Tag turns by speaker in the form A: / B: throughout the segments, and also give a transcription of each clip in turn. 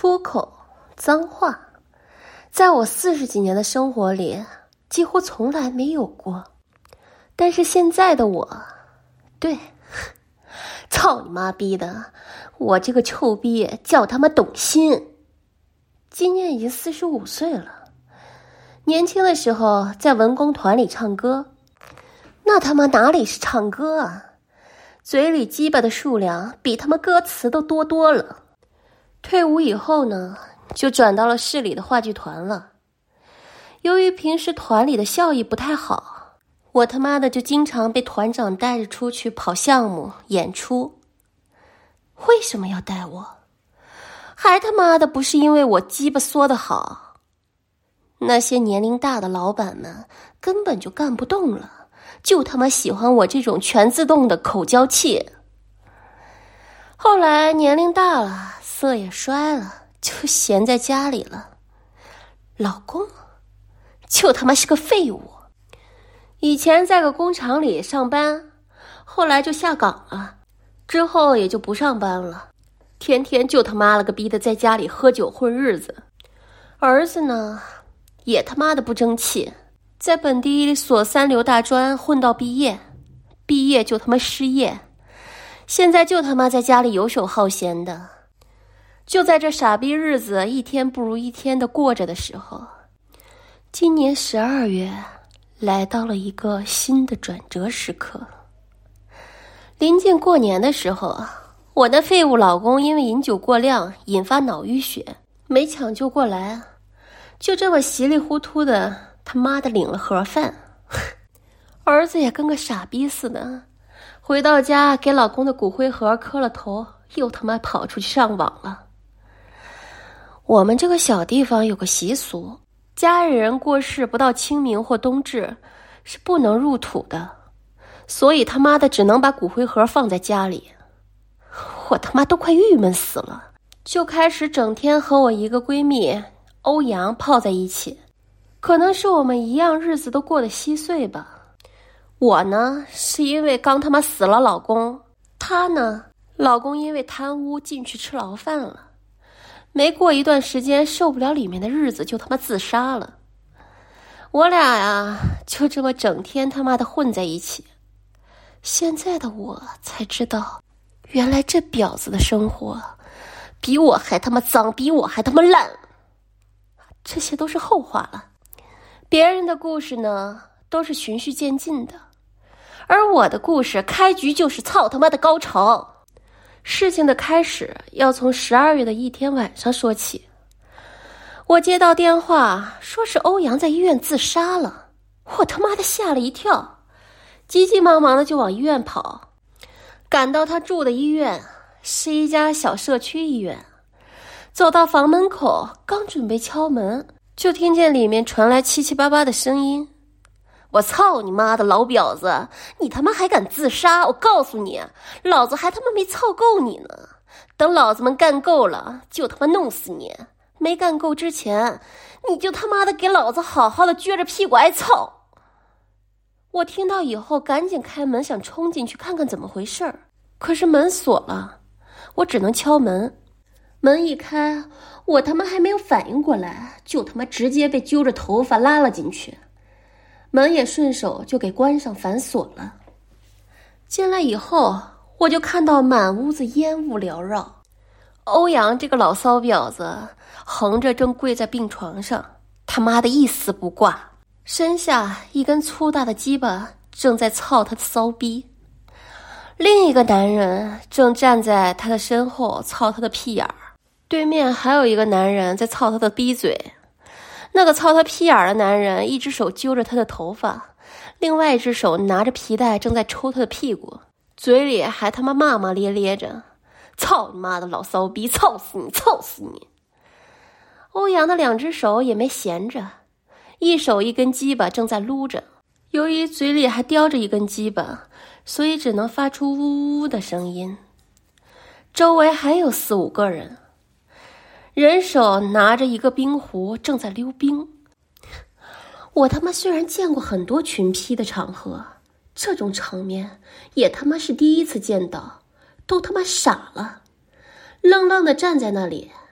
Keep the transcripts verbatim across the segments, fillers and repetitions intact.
A: 出口、脏话，在我四十几年的生活里几乎从来没有过。但是现在的我，对，操你妈逼的，我这个臭逼叫他妈懂心。今年已经四十五岁了，年轻的时候在文工团里唱歌，那他妈哪里是唱歌啊，嘴里鸡巴的数量比他妈歌词都多多了。退伍以后呢，就转到了市里的话剧团了。由于平时团里的效益不太好，我他妈的就经常被团长带着出去跑项目演出。为什么要带我？还他妈的不是因为我鸡巴缩得好。那些年龄大的老板们根本就干不动了，就他妈喜欢我这种全自动的口交器。后来年龄大了，色也衰了，就闲在家里了。老公就他妈是个废物。以前在个工厂里上班，后来就下岗了，之后也就不上班了，天天就他妈了个逼的在家里喝酒混日子。儿子呢也他妈的不争气，在本地一所三流大专混到毕业，毕业就他妈失业，现在就他妈在家里游手好闲的。就在这傻逼日子一天不如一天的过着的时候，今年十二月来到了一个新的转折时刻。临近过年的时候，我那废物老公因为饮酒过量引发脑淤血，没抢救过来，就这么稀里糊涂的他妈的领了盒饭。儿子也跟个傻逼似的，回到家给老公的骨灰盒磕了头，又他妈跑出去上网了。我们这个小地方有个习俗，家里人过世不到清明或冬至是不能入土的，所以他妈的只能把骨灰盒放在家里。我他妈都快郁闷死了，就开始整天和我一个闺蜜欧阳泡在一起。可能是我们一样日子都过得稀碎吧。我呢是因为刚他妈死了老公，她呢老公因为贪污进去吃牢饭了，没过一段时间受不了里面的日子就他妈自杀了。我俩呀就这么整天他妈的混在一起。现在的我才知道，原来这婊子的生活比我还他妈脏，比我还他妈烂。这些都是后话了，别人的故事呢都是循序渐进的，而我的故事开局就是操他妈的高潮。事情的开始要从十二月的一天晚上说起。我接到电话说是欧阳在医院自杀了，我他妈的吓了一跳，急急忙忙的就往医院跑。赶到他住的医院是一家小社区医院，走到房门口刚准备敲门，就听见里面传来七七八八的声音。我操你妈的老婊子，你他妈还敢自杀，我告诉你，老子还他妈没操够你呢，等老子们干够了就他妈弄死你，没干够之前你就他妈的给老子好好的撅着屁股挨操。我听到以后赶紧开门想冲进去看看怎么回事儿，可是门锁了，我只能敲门。门一开，我他妈还没有反应过来，就他妈直接被揪着头发拉了进去，门也顺手就给关上反锁了。进来以后，我就看到满屋子烟雾缭绕，欧阳这个老骚婊子横着正跪在病床上，他妈的一丝不挂，身下一根粗大的鸡巴正在操他的骚逼，另一个男人正站在他的身后操他的屁眼儿，对面还有一个男人在操他的逼嘴。那个操他屁眼儿的男人一只手揪着他的头发，另外一只手拿着皮带正在抽他的屁股，嘴里还他妈骂骂咧咧着，操你妈的老骚逼，操死你，操死你。欧阳的两只手也没闲着，一手一根鸡巴正在撸着，由于嘴里还叼着一根鸡巴，所以只能发出呜呜的声音。周围还有四五个人，人手拿着一个冰壶正在溜冰。我他妈虽然见过很多群批的场合，这种场面也他妈是第一次见到，都他妈傻了，愣愣的站在那里。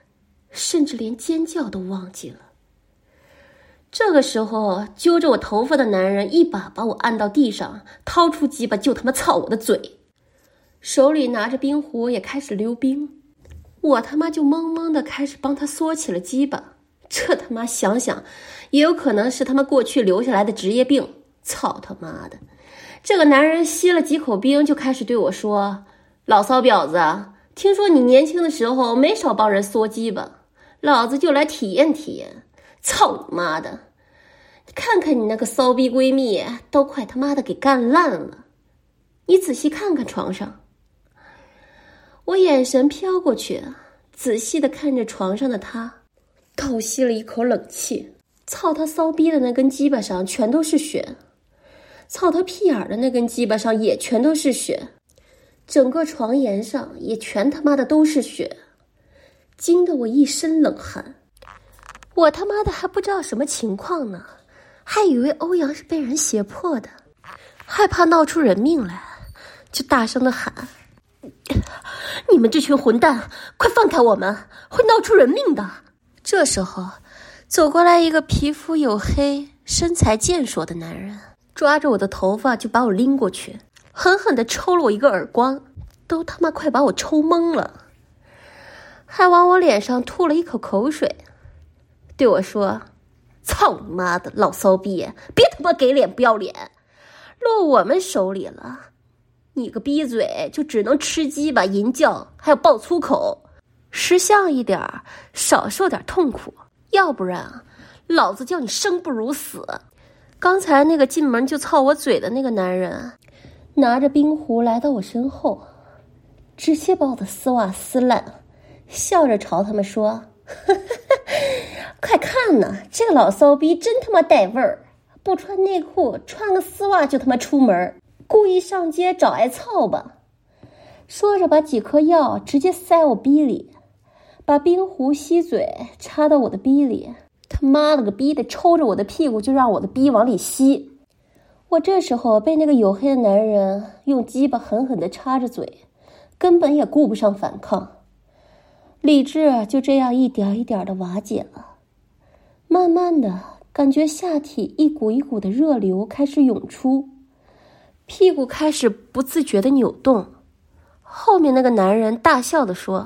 A: 甚至连尖叫都忘记了。这个时候，揪着我头发的男人一把把我按到地上，掏出鸡巴就他妈操我的嘴，手里拿着冰壶也开始溜冰。我他妈就懵懵的开始帮他缩起了鸡巴，这他妈想想也有可能是他妈过去留下来的职业病。操他妈的！这个男人吸了几口冰就开始对我说：“老骚婊子，听说你年轻的时候没少帮人缩鸡巴，老子就来体验体验。操你妈的！看看你那个骚逼闺蜜都快他妈的给干烂了，你仔细看看床上。”我眼神飘过去，仔细的看着床上的她，倒吸了一口冷气。操他骚逼的那根鸡巴上全都是血，操他屁眼的那根鸡巴上也全都是血，整个床沿上也全他妈的都是血，惊得我一身冷汗。我他妈的还不知道什么情况呢，还以为欧阳是被人胁迫的，害怕闹出人命来，就大声的喊：“你们这群混蛋，快放开我们，会闹出人命的！”这时候走过来一个皮肤黝黑、身材健硕的男人，抓着我的头发就把我拎过去，狠狠地抽了我一个耳光，都他妈快把我抽懵了，还往我脸上吐了一口口水，对我说：“操你妈的老骚逼，别他妈给脸不要脸，落我们手里了，你个逼嘴就只能吃鸡巴、淫叫，还有爆粗口，识相一点，少受点痛苦，要不然老子叫你生不如死。”刚才那个进门就操我嘴的那个男人拿着冰壶来到我身后，直接把我的丝袜撕烂，笑着朝他们说：“呵呵快看呐，这个老骚逼真他妈带味儿，不穿内裤穿个丝袜就他妈出门，故意上街找挨操吧。”说着把几颗药直接塞我逼里，把冰壶吸嘴插到我的逼里，他妈了个逼的抽着我的屁股就让我的逼往里吸。我这时候被那个黝黑的男人用鸡巴狠狠地插着嘴，根本也顾不上反抗，理智就这样一点一点的瓦解了。慢慢的感觉下体一股一股的热流开始涌出，屁股开始不自觉的扭动。后面那个男人大笑的说：“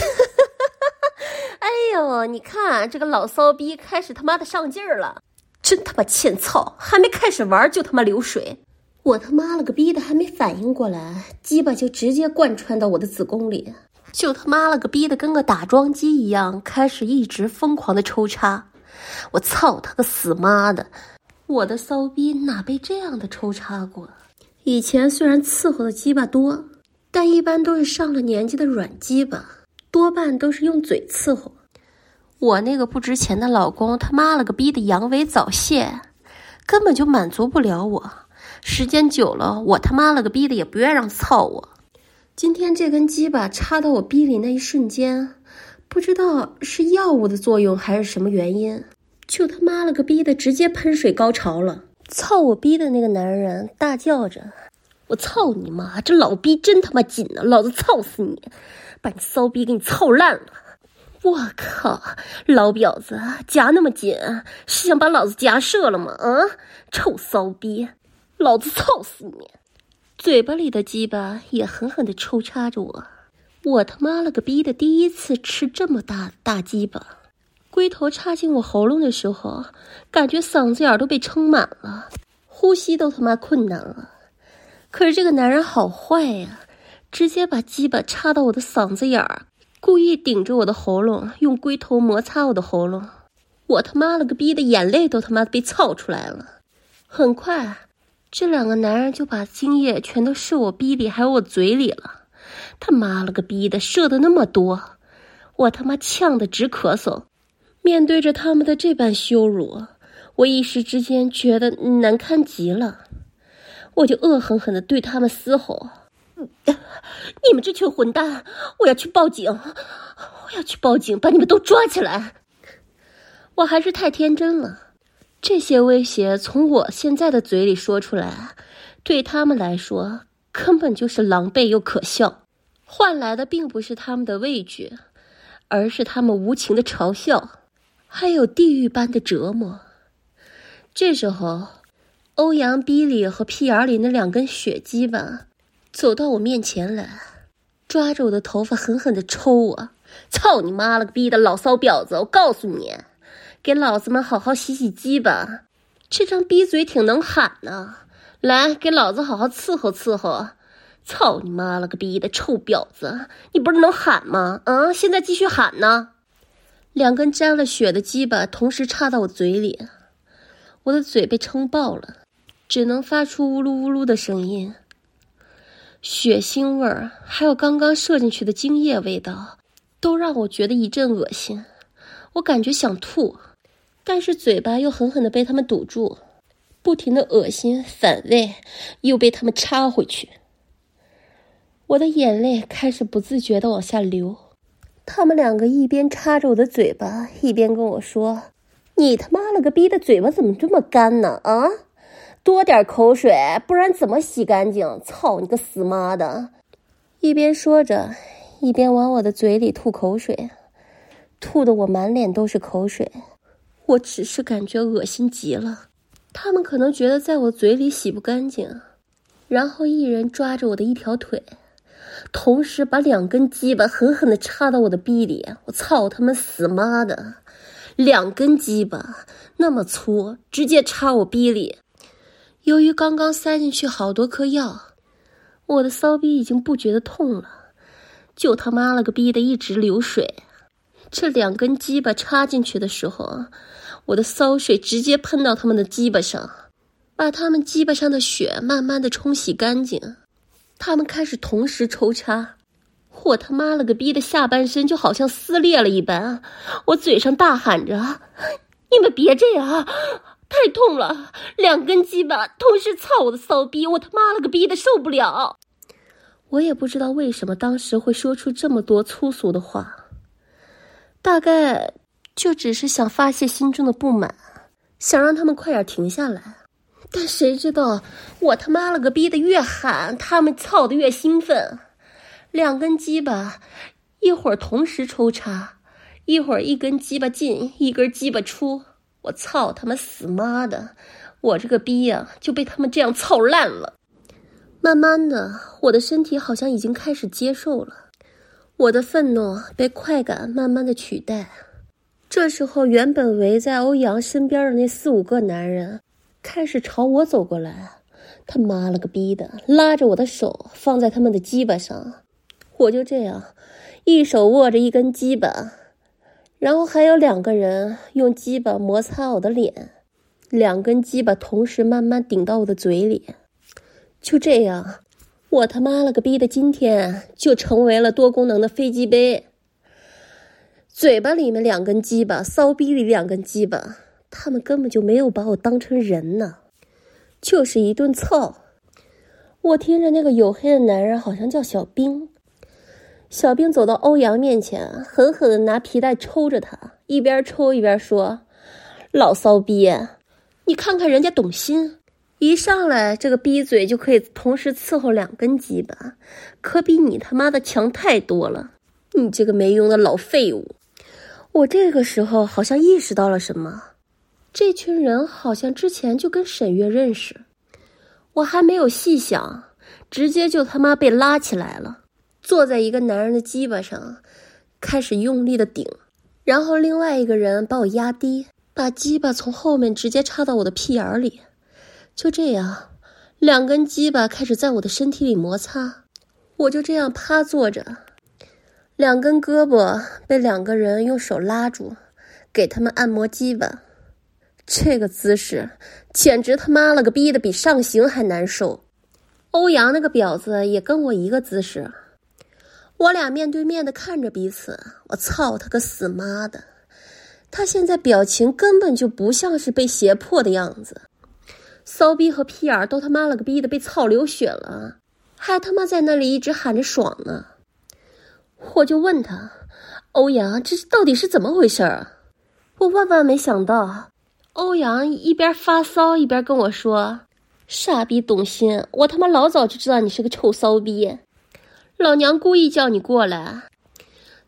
A: 哎呦，你看这个老骚逼开始他妈的上劲儿了，真他妈欠操，还没开始玩就他妈流水。”我他妈了个逼的还没反应过来，鸡巴就直接贯穿到我的子宫里，就他妈了个逼的跟个打桩机一样，开始一直疯狂的抽插。我操他个死妈的，我的骚逼哪被这样的抽插过？以前虽然伺候的鸡巴多，但一般都是上了年纪的软鸡巴，多半都是用嘴伺候。我那个不值钱的老公他妈了个逼的阳痿早泄，根本就满足不了我，时间久了我他妈了个逼的也不愿让操我。今天这根鸡巴插到我逼里那一瞬间，不知道是药物的作用还是什么原因，就他妈了个逼的直接喷水高潮了。操我逼的那个男人大叫着：“我操你妈，这老逼真他妈紧呢，老子操死你，把你骚逼给你操烂了！”我靠，老婊子夹那么紧，是想把老子夹射了吗？啊，臭骚逼，老子操死你！嘴巴里的鸡巴也狠狠地抽插着我，我他妈了个逼的第一次吃这么大大鸡巴。龟头插进我喉咙的时候，感觉嗓子眼都被撑满了，呼吸都他妈困难了。可是这个男人好坏呀，直接把鸡巴插到我的嗓子眼儿，故意顶着我的喉咙，用龟头摩擦我的喉咙。我他妈了个逼的眼泪都他妈被操出来了。很快这两个男人就把精液全都射我逼里还有我嘴里了，他妈了个逼的射的那么多，我他妈呛得直咳嗽。面对着他们的这般羞辱，我一时之间觉得难堪极了，我就恶狠狠地对他们嘶吼：“你们这群混蛋，我要去报警，我要去报警，把你们都抓起来！”我还是太天真了，这些威胁从我现在的嘴里说出来，对他们来说根本就是狼狈又可笑，换来的并不是他们的畏惧， 而是他们无情的嘲笑，还有地狱般的折磨。这时候，欧阳、比利和屁眼里那两根血鸡巴走到我面前来，抓着我的头发狠狠地抽我。操你妈了个逼的老骚婊子，我告诉你，给老子们好好洗洗鸡巴，这张逼嘴挺能喊呢，来给老子好好伺候伺候。操你妈了个逼的臭婊子，你不是能喊吗？啊，现在继续喊呢。两根沾了血的鸡巴同时插到我嘴里，我的嘴被撑爆了，只能发出呜噜呜噜的声音。血腥味儿还有刚刚射进去的精液味道都让我觉得一阵恶心，我感觉想吐，但是嘴巴又狠狠地被他们堵住，不停的恶心反胃又被他们插回去。我的眼泪开始不自觉地往下流，他们两个一边插着我的嘴巴，一边跟我说，你他妈了个逼的嘴巴怎么这么干呢？啊，多点口水，不然怎么洗干净？操你个死妈的！一边说着，一边往我的嘴里吐口水，吐得我满脸都是口水。我只是感觉恶心极了，他们可能觉得在我嘴里洗不干净，然后一人抓着我的一条腿，同时把两根鸡巴狠狠地插到我的逼里。我操他们死妈的，两根鸡巴那么粗，直接插我逼里。由于刚刚塞进去好多颗药，我的骚逼已经不觉得痛了，就他妈了个逼的一直流水。这两根鸡巴插进去的时候，我的骚水直接喷到他们的鸡巴上，把他们鸡巴上的血慢慢的冲洗干净。他们开始同时抽插，我他妈了个逼的下半身就好像撕裂了一般，我嘴上大喊着，你们别这样，太痛了，两根鸡巴同时操我的骚逼，我他妈了个逼的受不了。我也不知道为什么当时会说出这么多粗俗的话，大概就只是想发泄心中的不满，想让他们快点停下来。但谁知道我他妈了个逼的越喊，他们操得越兴奋，两根鸡巴一会儿同时抽插，一会儿一根鸡巴进一根鸡巴出，我操他们死妈的，我这个逼呀、啊、就被他们这样操烂了。慢慢的，我的身体好像已经开始接受了，我的愤怒被快感慢慢的取代。这时候原本围在欧阳身边的那四五个男人开始朝我走过来，他妈了个逼的，拉着我的手放在他们的鸡巴上。我就这样一手握着一根鸡巴，然后还有两个人用鸡巴摩擦我的脸，两根鸡巴同时慢慢顶到我的嘴里。就这样，我他妈了个逼的今天就成为了多功能的飞机杯。嘴巴里面两根鸡巴，骚逼里两根鸡巴，他们根本就没有把我当成人呢，就是一顿操。我听着那个黝黑的男人好像叫小兵，小兵走到欧阳面前，狠狠地拿皮带抽着他，一边抽一边说，老骚逼，你看看人家董欣，一上来这个逼嘴就可以同时伺候两根鸡巴，可比你他妈的强太多了，你这个没用的老废物。我这个时候好像意识到了什么，这群人好像之前就跟沈月认识，我还没有细想，直接就他妈被拉起来了，坐在一个男人的鸡巴上，开始用力的顶，然后另外一个人把我压低，把鸡巴从后面直接插到我的屁眼里。就这样，两根鸡巴开始在我的身体里摩擦，我就这样趴坐着，两根胳膊被两个人用手拉住，给他们按摩鸡巴。这个姿势简直他妈了个逼的比上刑还难受。欧阳那个婊子也跟我一个姿势，我俩面对面的看着彼此，我操他个死妈的，他现在表情根本就不像是被胁迫的样子，骚逼和屁眼都他妈了个逼的被操流血了，还他妈在那里一直喊着爽呢。我就问他，欧阳，这到底是怎么回事啊？我万万没想到，欧阳一边发骚一边跟我说，傻逼董欣，我他妈老早就知道你是个臭骚逼，老娘故意叫你过来，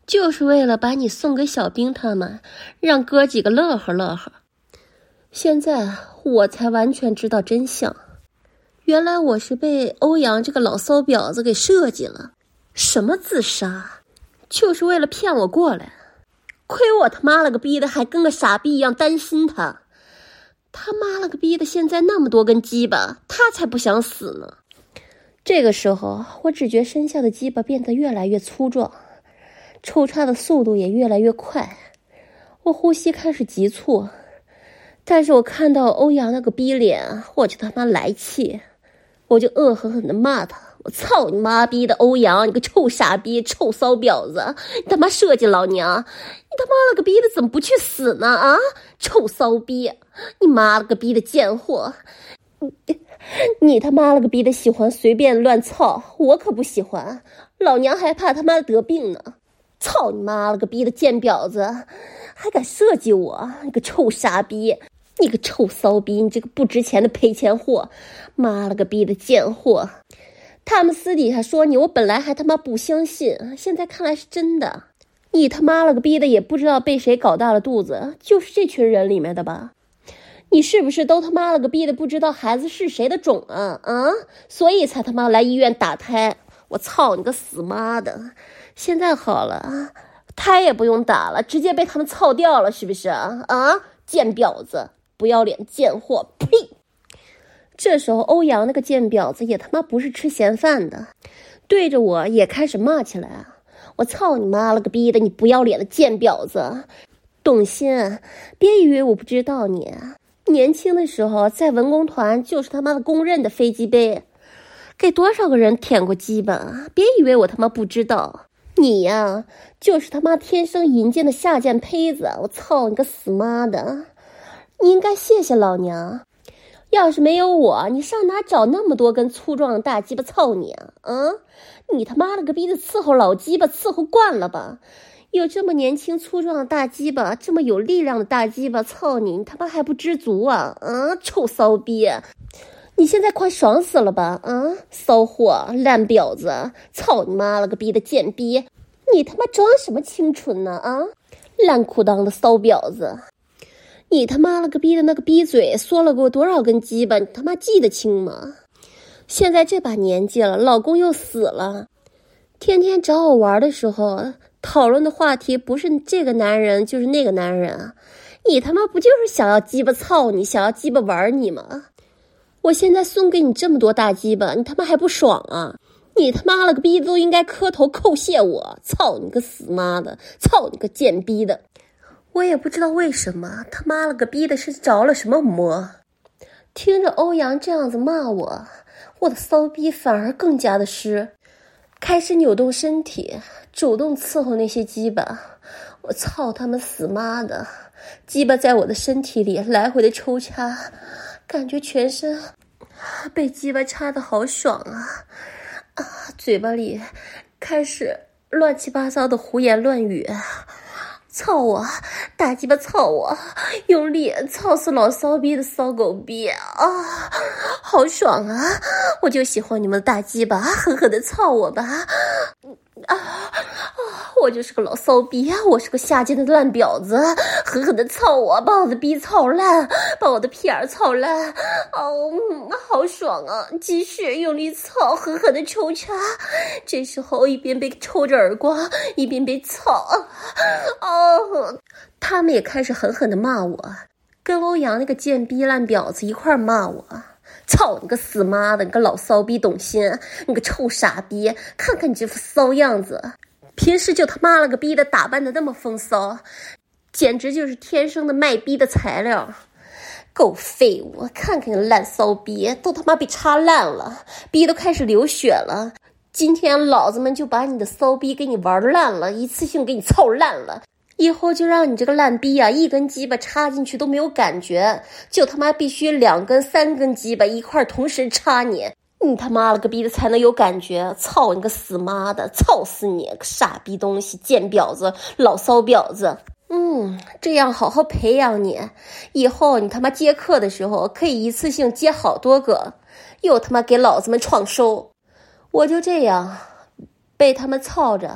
A: 就是为了把你送给小兵他们，让哥几个乐呵乐呵。现在我才完全知道真相，原来我是被欧阳这个老骚婊子给设计了。什么自杀，就是为了骗我过来。亏我他妈了个逼的还跟个傻逼一样担心他。他妈了个逼的现在那么多根鸡巴，他才不想死呢。这个时候我只觉身下的鸡巴变得越来越粗壮，抽插的速度也越来越快，我呼吸开始急促。但是我看到欧阳那个逼脸，我就他妈来气，我就恶狠狠地骂他，我操你妈逼的欧阳，你个臭傻逼，臭骚婊子，你他妈设计老娘，你他妈了个逼的怎么不去死呢啊？臭骚逼，你妈了个逼的贱货，你, 你他妈了个逼的喜欢随便乱操，我可不喜欢，老娘还怕他妈得病呢。操你妈了个逼的贱婊子，还敢设计我，你个臭傻逼，你个臭骚逼，你这个不值钱的赔钱货，妈了个逼的贱货。他们私底下说你，我本来还他妈不相信，现在看来是真的。你他妈了个逼的也不知道被谁搞大了肚子，就是这群人里面的吧？你是不是都他妈了个逼的不知道孩子是谁的种啊啊？所以才他妈来医院打胎。我操你个死妈的！现在好了，胎也不用打了，直接被他们操掉了，是不是啊？啊，贱婊子，不要脸贱货，呸！这时候欧阳那个贱婊子也他妈不是吃闲饭的，对着我也开始骂起来。我操你妈了个逼的，你不要脸的贱婊子！董欣，别以为我不知道你，年轻的时候在文工团就是他妈的公认的飞机杯，给多少个人舔过鸡巴，别以为我他妈不知道。你呀，就是他妈天生淫贱的下贱胚子，我操你个死妈的！你应该谢谢老娘，要是没有我，你上哪找那么多根粗壮的大鸡巴操你啊？啊，你他妈了个逼的伺候老鸡巴伺候惯了吧？有这么年轻粗壮的大鸡巴，这么有力量的大鸡巴操你，你他妈还不知足啊？啊，臭骚逼！你现在快爽死了吧？啊，骚货，烂婊子，操你妈了个逼的贱逼！你他妈装什么清纯呢？啊，烂裤裆的骚婊子！你他妈了个逼的那个逼嘴，嗦了过多少根鸡巴？你他妈记得清吗？现在这把年纪了，老公又死了，天天找我玩的时候，讨论的话题不是这个男人就是那个男人啊！你他妈不就是想要鸡巴操你，想要鸡巴玩你吗？我现在送给你这么多大鸡巴，你他妈还不爽啊？你他妈了个逼都应该磕头叩谢我！操你个死妈的，操你个贱逼的！我也不知道为什么，他妈了个逼的是着了什么魔。听着欧阳这样子骂我，我的骚逼反而更加的湿，开始扭动身体，主动伺候那些鸡巴。我操他们死妈的，鸡巴在我的身体里来回的抽插，感觉全身被鸡巴插得好爽啊！啊，嘴巴里开始乱七八糟的胡言乱语。操我，大鸡巴操我，用力操死老骚逼的骚狗逼啊！好爽啊！我就喜欢你们的大鸡巴，狠狠的操我吧！啊啊！我就是个老骚逼，我是个下贱的烂婊子，狠狠的操我，把我的逼操烂，把我的屁眼操烂。哦，好爽啊！继续用力操，狠狠的抽插。这时候一边被抽着耳光，一边被操。哦，他们也开始狠狠的骂我，跟欧阳那个贱逼烂婊子一块骂我。操你个死妈的，你个老骚逼董欣，你个臭傻逼，看看你这副骚样子，平时就他妈了个逼的打扮的那么风骚，简直就是天生的卖逼的材料。够废物，看看你烂骚逼，都他妈被插烂了，逼都开始流血了。今天老子们就把你的骚逼给你玩烂了，一次性给你操烂了。以后就让你这个烂逼啊，一根鸡巴插进去都没有感觉，就他妈必须两根三根鸡巴一块同时插你，你他妈了个逼的才能有感觉。操你个死妈的，操死你个傻逼东西，贱婊子，老骚婊子。嗯，这样好好培养你，以后你他妈接客的时候可以一次性接好多个，又他妈给老子们创收。我就这样被他们操着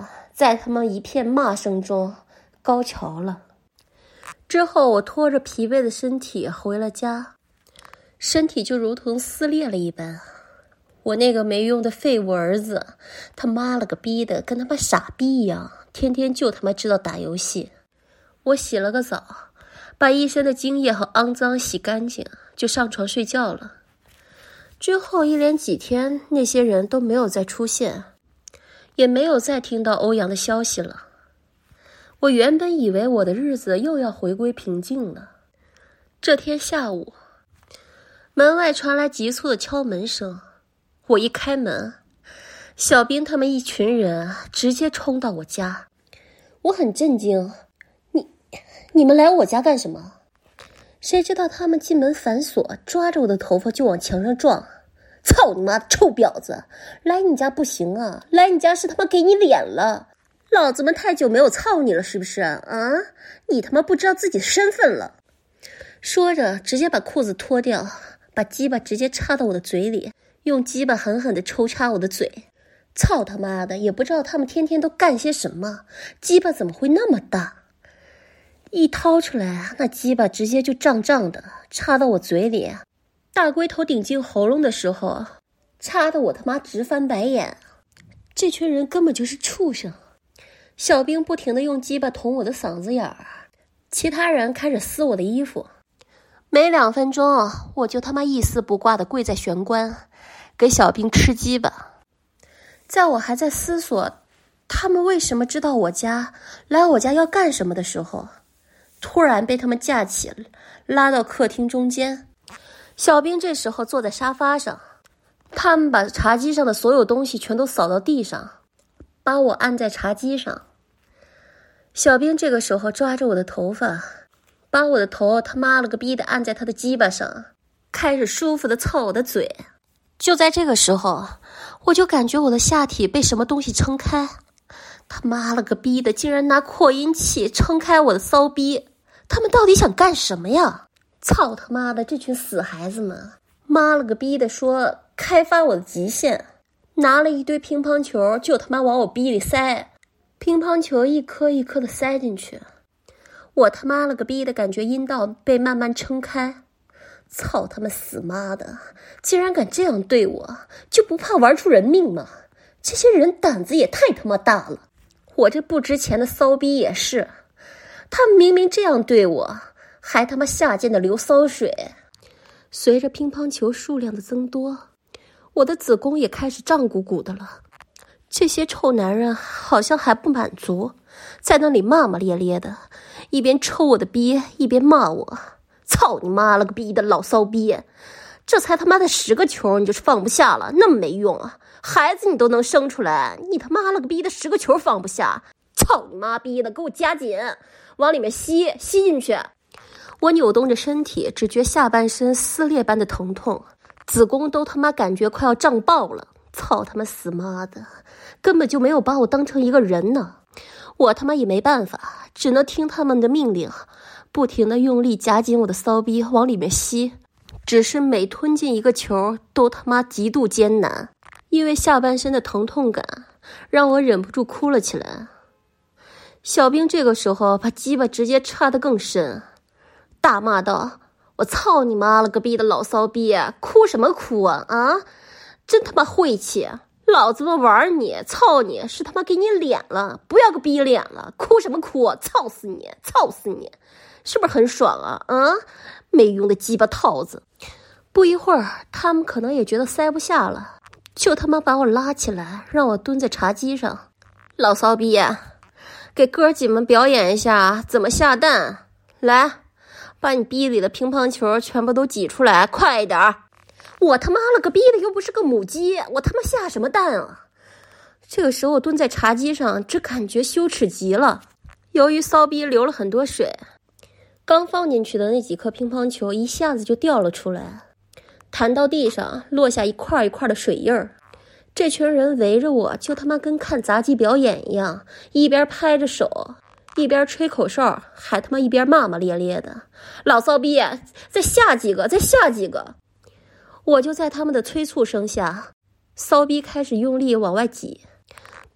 A: 在他们一片骂声中高潮了。之后我拖着疲惫的身体回了家，身体就如同撕裂了一般。我那个没用的废物儿子，他妈了个逼的，跟他妈傻逼一样，天天就他妈知道打游戏。我洗了个澡，把一身的精液和肮脏洗干净，就上床睡觉了。之后一连几天，那些人都没有再出现，也没有再听到欧阳的消息了。我原本以为我的日子又要回归平静了。这天下午，门外传来急促的敲门声。我一开门，小兵他们一群人直接冲到我家。我很震惊，你你们来我家干什么？谁知道他们进门反锁，抓着我的头发就往墙上撞。操你妈的臭婊子，来你家不行啊，来你家是他妈给你脸了。老子们太久没有操你了是不是啊？你他妈不知道自己的身份了。说着直接把裤子脱掉，把鸡巴直接插到我的嘴里，用鸡巴狠狠地抽插我的嘴。操他妈的，也不知道他们天天都干些什么，鸡巴怎么会那么大？一掏出来，那鸡巴直接就胀胀的插到我嘴里，大龟头顶进喉咙的时候，插得我他妈直翻白眼。这群人根本就是畜生。小兵不停地用鸡巴捅我的嗓子眼儿，其他人开始撕我的衣服。没两分钟，我就他妈一丝不挂地跪在玄关，给小兵吃鸡巴。在我还在思索他们为什么知道我家，来我家要干什么的时候，突然被他们架起，拉到客厅中间。小兵这时候坐在沙发上，他们把茶几上的所有东西全都扫到地上，把我按在茶几上。小兵这个时候抓着我的头发，把我的头他妈了个逼的按在他的鸡巴上，开始舒服的操我的嘴。就在这个时候，我就感觉我的下体被什么东西撑开，他妈了个逼的竟然拿扩音器撑开我的骚逼。他们到底想干什么呀？操他妈的这群死孩子们，妈了个逼的说开发我的极限，拿了一堆乒乓球就他妈往我逼里塞，乒乓球一颗一颗的塞进去。我他妈了个逼的感觉阴道被慢慢撑开。操他们死妈的，竟然敢这样对我，就不怕玩出人命吗？这些人胆子也太他妈大了。我这不值钱的骚逼也是，他们明明这样对我，还他妈下贱的流骚水。随着乒乓球数量的增多，我的子宫也开始胀鼓鼓的了。这些臭男人好像还不满足，在那里骂骂咧咧的，一边抽我的逼一边骂我。操你妈了个逼的老骚逼，这才他妈的十个球你就是放不下了，那么没用啊！孩子你都能生出来，你他妈了个逼的十个球放不下，操你妈逼的，给我加紧，往里面吸吸进去。我扭动着身体，只觉下半身撕裂般的疼痛，子宫都他妈感觉快要胀爆了。操他妈死妈的，根本就没有把我当成一个人呢。我他妈也没办法，只能听他们的命令，不停地用力夹紧我的骚逼往里面吸。只是每吞进一个球都他妈极度艰难，因为下半身的疼痛感让我忍不住哭了起来。小兵这个时候把鸡巴直接插得更深，大骂道：我操你妈了个逼的老骚逼，哭什么哭啊啊！真他妈晦气，老子们玩你操你是他妈给你脸了，不要个逼脸了，哭什么哭啊，操死你操死你，是不是很爽啊啊！没用的鸡巴套子。不一会儿他们可能也觉得塞不下了，就他妈把我拉起来让我蹲在茶几上。老骚逼，给哥几们表演一下怎么下蛋，来，把你逼里的乒乓球全部都挤出来，快一点。我他妈了个逼的又不是个母鸡，我他妈下什么蛋啊！这个时候我蹲在茶几上，只感觉羞耻极了。由于骚逼流了很多水，刚放进去的那几颗乒乓球一下子就掉了出来，弹到地上，落下一块一块的水印儿。这群人围着我，就他妈跟看杂技表演一样，一边拍着手，一边吹口哨，还他妈一边骂骂咧咧的：老骚逼，再下几个，再下几个！我就在他们的催促声下，骚逼开始用力往外挤，乒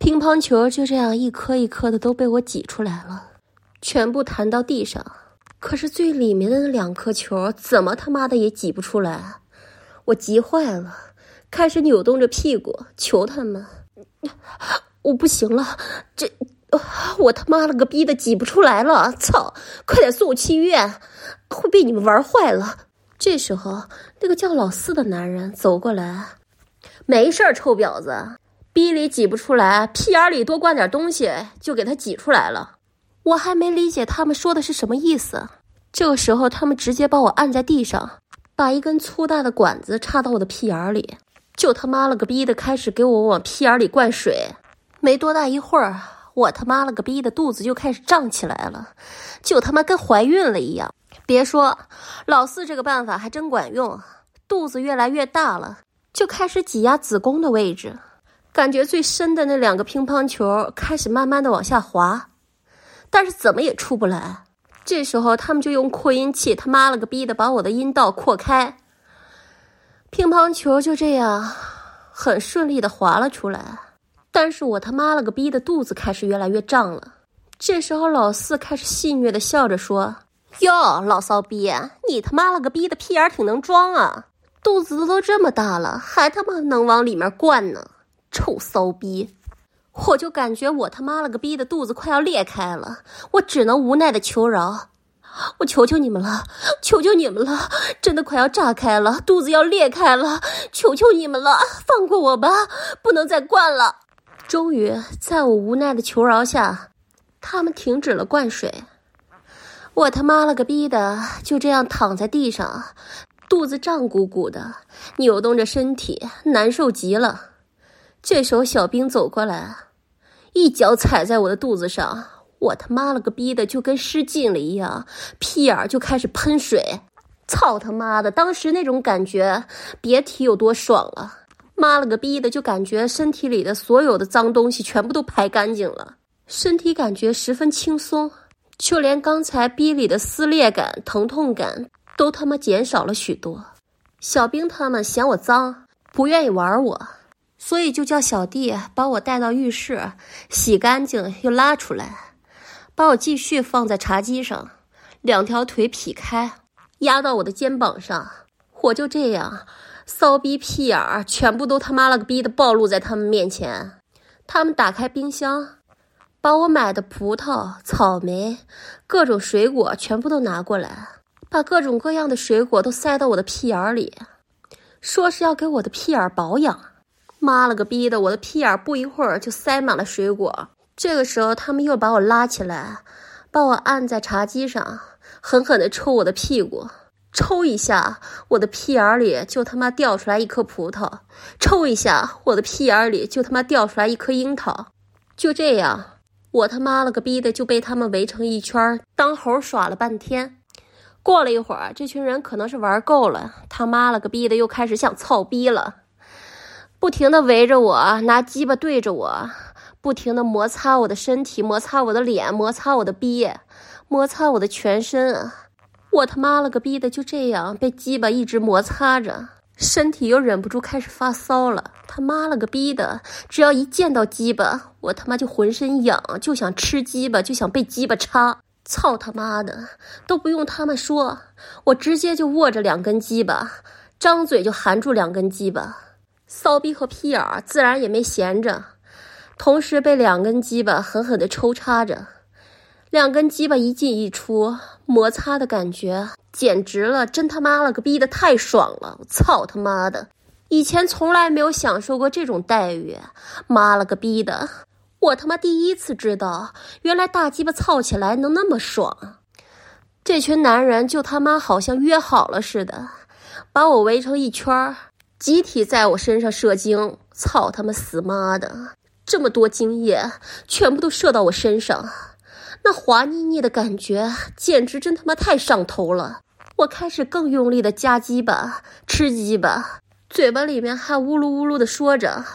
A: 乒乓球就这样一颗一颗的都被我挤出来了，全部弹到地上。可是最里面的那两颗球怎么他妈的也挤不出来，我急坏了，开始扭动着屁股求他们，我不行了，这我他妈了个逼的挤不出来了，操，快点送我去医院，会被你们玩坏了。这时候那个叫老四的男人走过来，没事儿，臭婊子，逼里挤不出来，屁眼里多灌点东西就给他挤出来了。我还没理解他们说的是什么意思，这个时候他们直接把我按在地上，把一根粗大的管子插到我的屁眼里，就他妈了个逼的开始给我往屁眼里灌水。没多大一会儿，我他妈了个逼的肚子就开始胀起来了，就他妈跟怀孕了一样。别说，老四这个办法还真管用，肚子越来越大了，就开始挤压子宫的位置，感觉最深的那两个乒乓球开始慢慢的往下滑，但是怎么也出不来。这时候他们就用扩音器他妈了个逼的把我的阴道扩开，乒乓球就这样很顺利的滑了出来。但是我他妈了个逼的肚子开始越来越胀了。这时候老四开始戏谑的笑着说，哟，老骚逼，你他妈了个逼的屁眼挺能装啊，肚子都这么大了还他妈能往里面灌呢，臭骚逼。我就感觉我他妈了个逼的肚子快要裂开了，我只能无奈的求饶，我求求你们了，求求你们了，真的快要炸开了，肚子要裂开了，求求你们了，放过我吧，不能再灌了。终于在我无奈的求饶下，他们停止了灌水。我他妈了个逼的就这样躺在地上，肚子胀鼓鼓的，扭动着身体，难受极了。这时候小兵走过来，一脚踩在我的肚子上，我他妈了个逼的就跟失禁了一样，屁眼就开始喷水。操他妈的，当时那种感觉别提有多爽了，妈了个逼的就感觉身体里的所有的脏东西全部都排干净了，身体感觉十分轻松，就连刚才逼里的撕裂感疼痛感都他妈减少了许多。小兵他们嫌我脏，不愿意玩我，所以就叫小弟把我带到浴室洗干净又拉出来，把我继续放在茶几上，两条腿劈开压到我的肩膀上，我就这样骚逼屁眼儿全部都他妈了个逼的暴露在他们面前。他们打开冰箱，把我买的葡萄、草莓、各种水果全部都拿过来，把各种各样的水果都塞到我的屁眼里，说是要给我的屁眼保养。妈了个逼的，我的屁眼不一会儿就塞满了水果。这个时候他们又把我拉起来，把我按在茶几上，狠狠地抽我的屁股，抽一下我的屁眼里就他妈掉出来一颗葡萄，抽一下我的屁眼里就他妈掉出来一颗樱桃。就这样我他妈了个逼的就被他们围成一圈当猴耍了半天。过了一会儿，这群人可能是玩够了，他妈了个逼的又开始想操逼了，不停地围着我，拿鸡巴对着我，不停地摩擦我的身体，摩擦我的脸，摩擦我的逼，摩擦我的全身。我他妈了个逼的就这样被鸡巴一直摩擦着，身体又忍不住开始发骚了。他妈了个逼的，只要一见到鸡巴，我他妈就浑身痒，就想吃鸡巴，就想被鸡巴插。操他妈的，都不用他们说，我直接就握着两根鸡巴，张嘴就含住两根鸡巴。骚逼和屁眼儿自然也没闲着，同时被两根鸡巴狠狠地抽插着。两根鸡巴一进一出，摩擦的感觉简直了，真他妈了个逼的太爽了！操他妈的，以前从来没有享受过这种待遇，妈了个逼的，我他妈第一次知道，原来大鸡巴操起来能那么爽。这群男人就他妈好像约好了似的，把我围成一圈，集体在我身上射精。操他妈死妈的，这么多精液全部都射到我身上，那滑腻腻的感觉简直真他妈太上头了。我开始更用力的夹鸡巴吃鸡巴，嘴巴里面还呜噜呜噜的说着，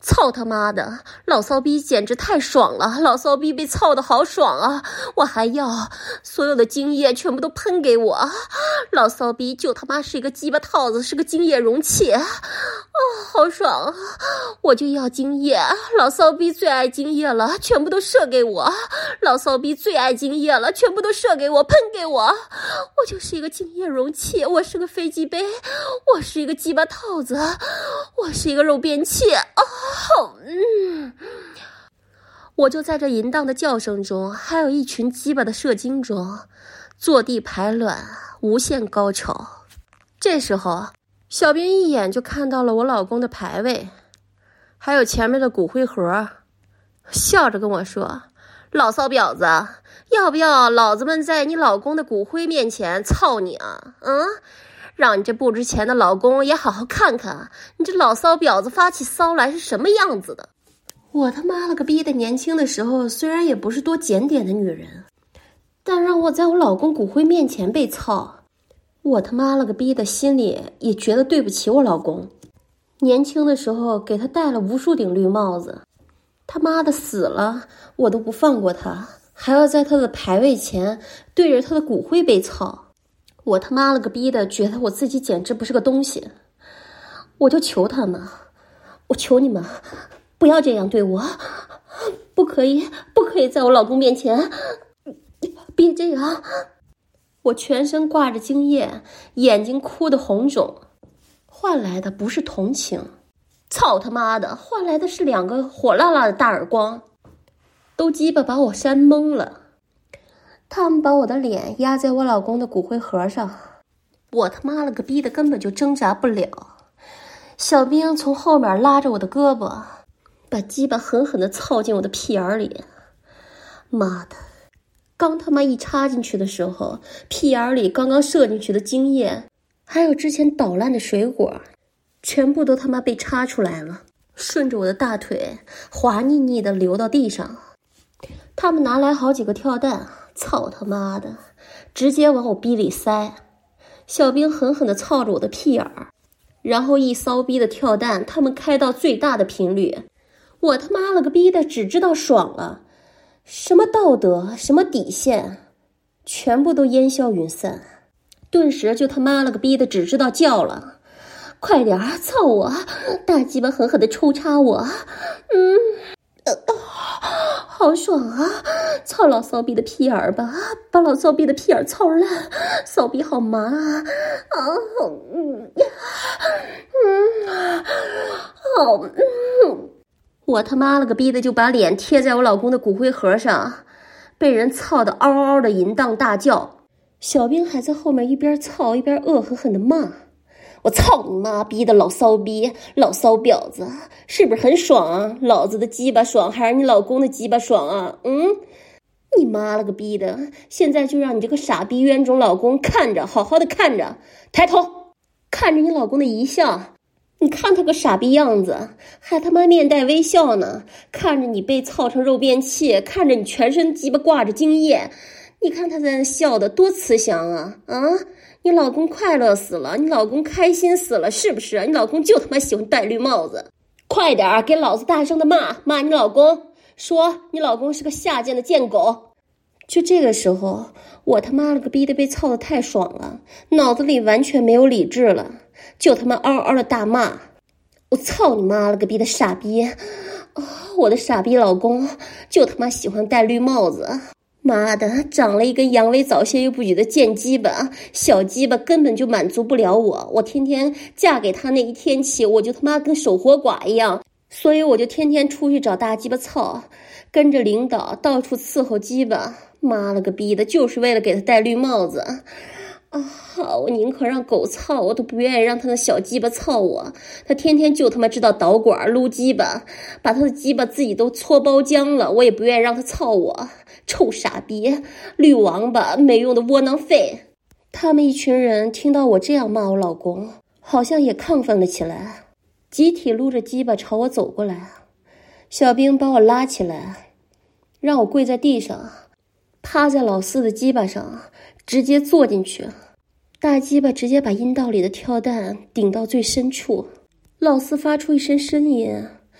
A: 操他妈的，老骚逼简直太爽了，老骚逼被操的好爽啊，我还要所有的精液全部都喷给我，老骚逼就他妈是一个鸡巴套子，是个精液容器，哦，好爽啊，我就要精液，老骚逼最爱精液了，全部都射给我，老骚逼最爱精液了，全部都射给我，喷给我，我就是一个精液容器，我是个飞机杯，我是一个鸡巴套子，我是一个肉便器，哦，嗯，我就在这淫荡的叫声中，还有一群鸡巴的射精中，坐地排卵，无限高潮。这时候，小兵一眼就看到了我老公的牌位，还有前面的骨灰盒，笑着跟我说：“老骚婊子，要不要老子们在你老公的骨灰面前操你啊？嗯？”让你这不值钱的老公也好好看看你这老骚婊子发起骚来是什么样子的。我他妈了个逼的，年轻的时候虽然也不是多检点的女人，但让我在我老公骨灰面前被操，我他妈了个逼的心里也觉得对不起我老公。年轻的时候给他戴了无数顶绿帽子，他妈的死了我都不放过他，还要在他的牌位前对着他的骨灰被操。我他妈了个逼的，觉得我自己简直不是个东西，我就求他们，我求你们，不要这样对我，不可以，不可以在我老公面前，别这样。我全身挂着精液，眼睛哭得红肿，换来的不是同情，操他妈的，换来的是两个火辣辣的大耳光，都鸡巴把我扇懵了。他们把我的脸压在我老公的骨灰盒上，我他妈了个逼的根本就挣扎不了。小兵从后面拉着我的胳膊，把鸡巴狠狠地操进我的屁眼里。妈的，刚他妈一插进去的时候，屁眼里刚刚射进去的精液，还有之前捣烂的水果，全部都他妈被插出来了，顺着我的大腿滑腻腻的流到地上。他们拿来好几个跳蛋，操他妈的，直接往我逼里塞。小兵狠狠地操着我的屁眼儿，然后一骚逼的跳蛋，他们开到最大的频率。我他妈了个逼的，只知道爽了，什么道德，什么底线，全部都烟消云散。顿时就他妈了个逼的，只知道叫了，快点儿操我，大鸡巴狠狠地抽插我，嗯，呃好爽啊！操老骚逼的屁眼儿吧，把老骚逼的屁眼儿操烂，骚逼好麻啊！啊，嗯嗯，好，嗯，我他妈了个逼的就把脸贴在我老公的骨灰盒上，被人操得嗷嗷的淫荡大叫。小兵还在后面一边操一边恶狠狠的骂。我操你妈逼的老骚逼，老骚婊子，是不是很爽啊？老子的鸡巴爽还是你老公的鸡巴爽啊？嗯，你妈了个逼的，现在就让你这个傻逼冤种老公看着，好好的看着，抬头看着你老公的遗像，你看他个傻逼样子，还他妈面带微笑呢，看着你被操成肉便器，看着你全身鸡巴挂着精液，你看他在那笑的多慈祥啊！啊，你老公快乐死了，你老公开心死了，是不是？你老公就他妈喜欢戴绿帽子，快点给老子大声的骂骂你老公，说你老公是个下贱的贱狗。就这个时候，我他妈了个逼的被操的太爽了，脑子里完全没有理智了，就他妈嗷嗷的大骂，我操你妈了个逼的傻逼！哦，我的傻逼老公就他妈喜欢戴绿帽子。妈的，长了一根阳痿早泄又不举的贱鸡巴，小鸡巴根本就满足不了我。我天天嫁给他那一天起，我就他妈跟守活寡一样，所以我就天天出去找大鸡巴操，跟着领导到处伺候鸡巴。妈了个逼的，就是为了给他戴绿帽子啊！我宁可让狗操，我都不愿意让他的小鸡巴操我。他天天就他妈知道导管撸鸡巴，把他的鸡巴自己都搓包浆了，我也不愿意让他操我。臭傻逼，绿王八，没用的窝囊废。他们一群人听到我这样骂我老公，好像也亢奋了起来，集体撸着鸡巴朝我走过来。小兵把我拉起来，让我跪在地上，趴在老四的鸡巴上，直接坐进去，大鸡巴直接把阴道里的跳蛋顶到最深处。老四发出一声呻吟，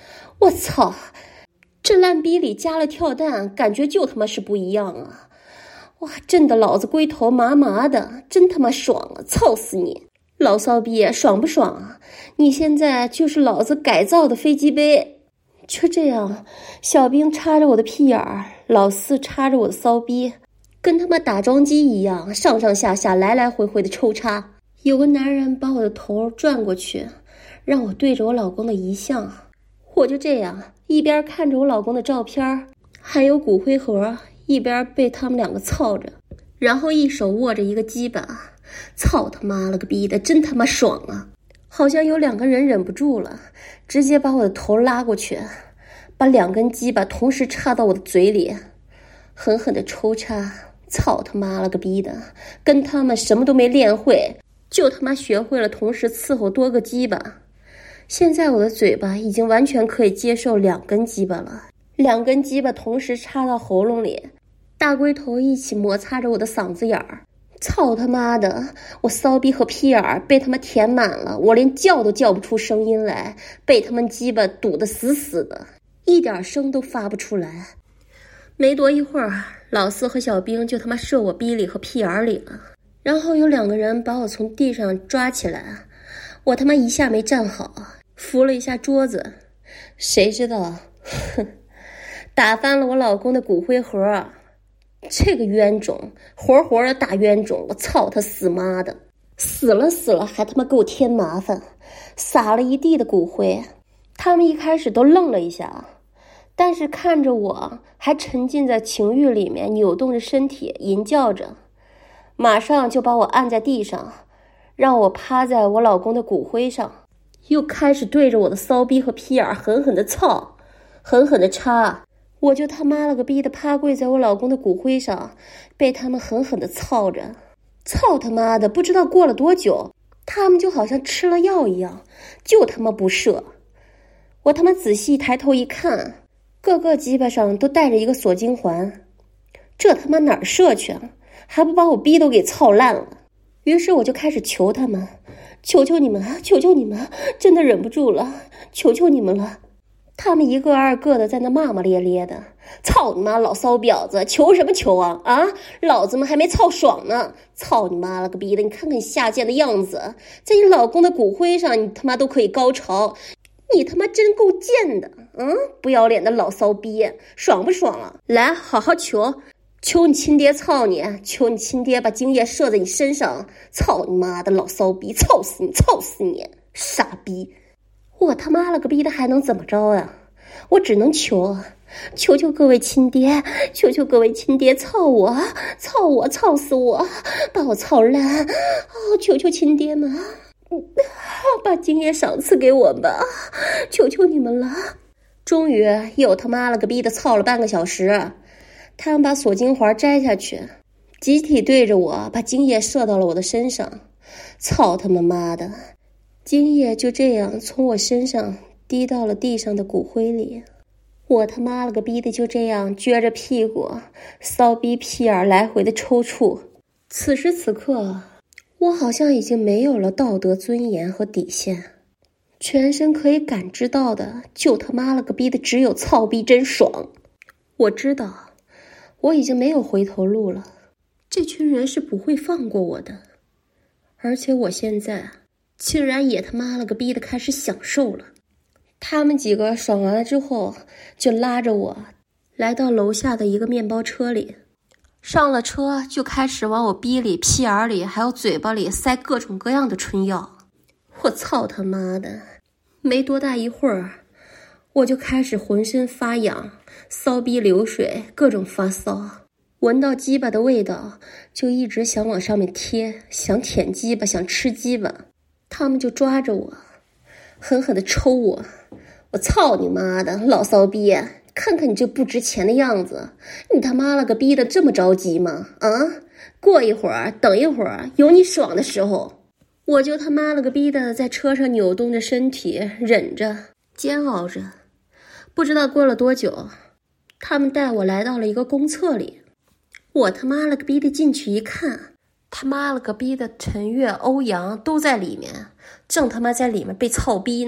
A: 我操，这烂逼里加了跳蛋，感觉就他妈是不一样啊！哇，震得老子龟头麻麻的，真他妈爽啊！操死你，老骚逼，爽不爽啊？你现在就是老子改造的飞机杯。就这样，小兵插着我的屁眼儿，老四插着我的骚逼，跟他妈打桩机一样，上上下下来来回回的抽插。有个男人把我的头转过去，让我对着我老公的遗像。我就这样一边看着我老公的照片还有骨灰盒，一边被他们两个操着，然后一手握着一个鸡巴。操他妈了个逼的，真他妈爽啊！好像有两个人忍不住了，直接把我的头拉过去，把两根鸡巴同时插到我的嘴里，狠狠的抽插。操他妈了个逼的，跟他们什么都没练会，就他妈学会了同时伺候多个鸡巴。现在我的嘴巴已经完全可以接受两根鸡巴了，两根鸡巴同时插到喉咙里，大龟头一起摩擦着我的嗓子眼儿。操他妈的，我骚逼和屁眼儿被他们填满了，我连叫都叫不出声音来，被他们鸡巴堵得死死的，一点声都发不出来。没多一会儿，老四和小兵就他妈射我逼里和屁眼儿里了，然后有两个人把我从地上抓起来，我他妈一下没站好，扶了一下桌子，谁知道，哼，打翻了我老公的骨灰盒。这个冤种，活活的大冤种，我操他死妈的，死了死了还他妈给我添麻烦，撒了一地的骨灰。他们一开始都愣了一下，但是看着我还沉浸在情欲里面，扭动着身体吟叫着，马上就把我按在地上，让我趴在我老公的骨灰上，又开始对着我的骚逼和屁眼狠狠的操，狠狠的插。我就他妈了个逼的趴跪在我老公的骨灰上，被他们狠狠的操着。操他妈的，不知道过了多久，他们就好像吃了药一样，就他妈不射。我他妈仔细抬头一看，个个鸡巴上都带着一个锁精环，这他妈哪儿射去啊？还不把我逼都给操烂了。于是我就开始求他们，求求你们，求求你们，真的忍不住了，求求你们了。他们一个二个的在那骂骂咧咧的，操你妈老骚婊子，求什么求啊啊！老子们还没操爽呢，操你妈了个逼的！你看看你下贱的样子，在你老公的骨灰上，你他妈都可以高潮，你他妈真够贱的，嗯，不要脸的老骚逼，爽不爽啊？来，好好求，求你亲爹操你，求你亲爹把精液射在你身上，操你妈的老骚逼，操死你，操死你，傻逼！我他妈了个逼的还能怎么着啊？我只能求，求求各位亲爹，求求各位亲爹操我，操我，操死我，把我操烂！哦，求求亲爹们，把精液赏赐给我吧，求求你们了！终于又他妈了个逼的操了半个小时，他们把锁精环摘下去，集体对着我把精液射到了我的身上，操他妈妈的！精液就这样从我身上滴到了地上的骨灰里，我他妈了个逼的就这样撅着屁股，骚逼屁眼来回的抽搐。此时此刻，我好像已经没有了道德尊严和底线，全身可以感知到的就他妈了个逼的只有操逼真爽。我知道我已经没有回头路了，这群人是不会放过我的，而且我现在竟然也他妈了个逼的开始享受了。他们几个爽完了之后，就拉着我来到楼下的一个面包车里，上了车就开始往我逼里、屁眼里还有嘴巴里塞各种各样的春药。我操他妈的！没多大一会儿，我就开始浑身发痒，骚逼流水，各种发骚。闻到鸡巴的味道，就一直想往上面贴，想舔鸡巴，想吃鸡巴。他们就抓着我，狠狠地抽我。我操你妈的，老骚逼！看看你这不值钱的样子，你他妈了个逼的这么着急吗？啊！过一会儿，等一会儿，有你爽的时候。我就他妈了个逼的在车上扭动着身体，忍着，煎熬着。不知道过了多久，他们带我来到了一个公厕里。我他妈了个逼的进去一看，他妈了个逼的陈月、欧阳都在里面，正他妈在里面被操逼呢。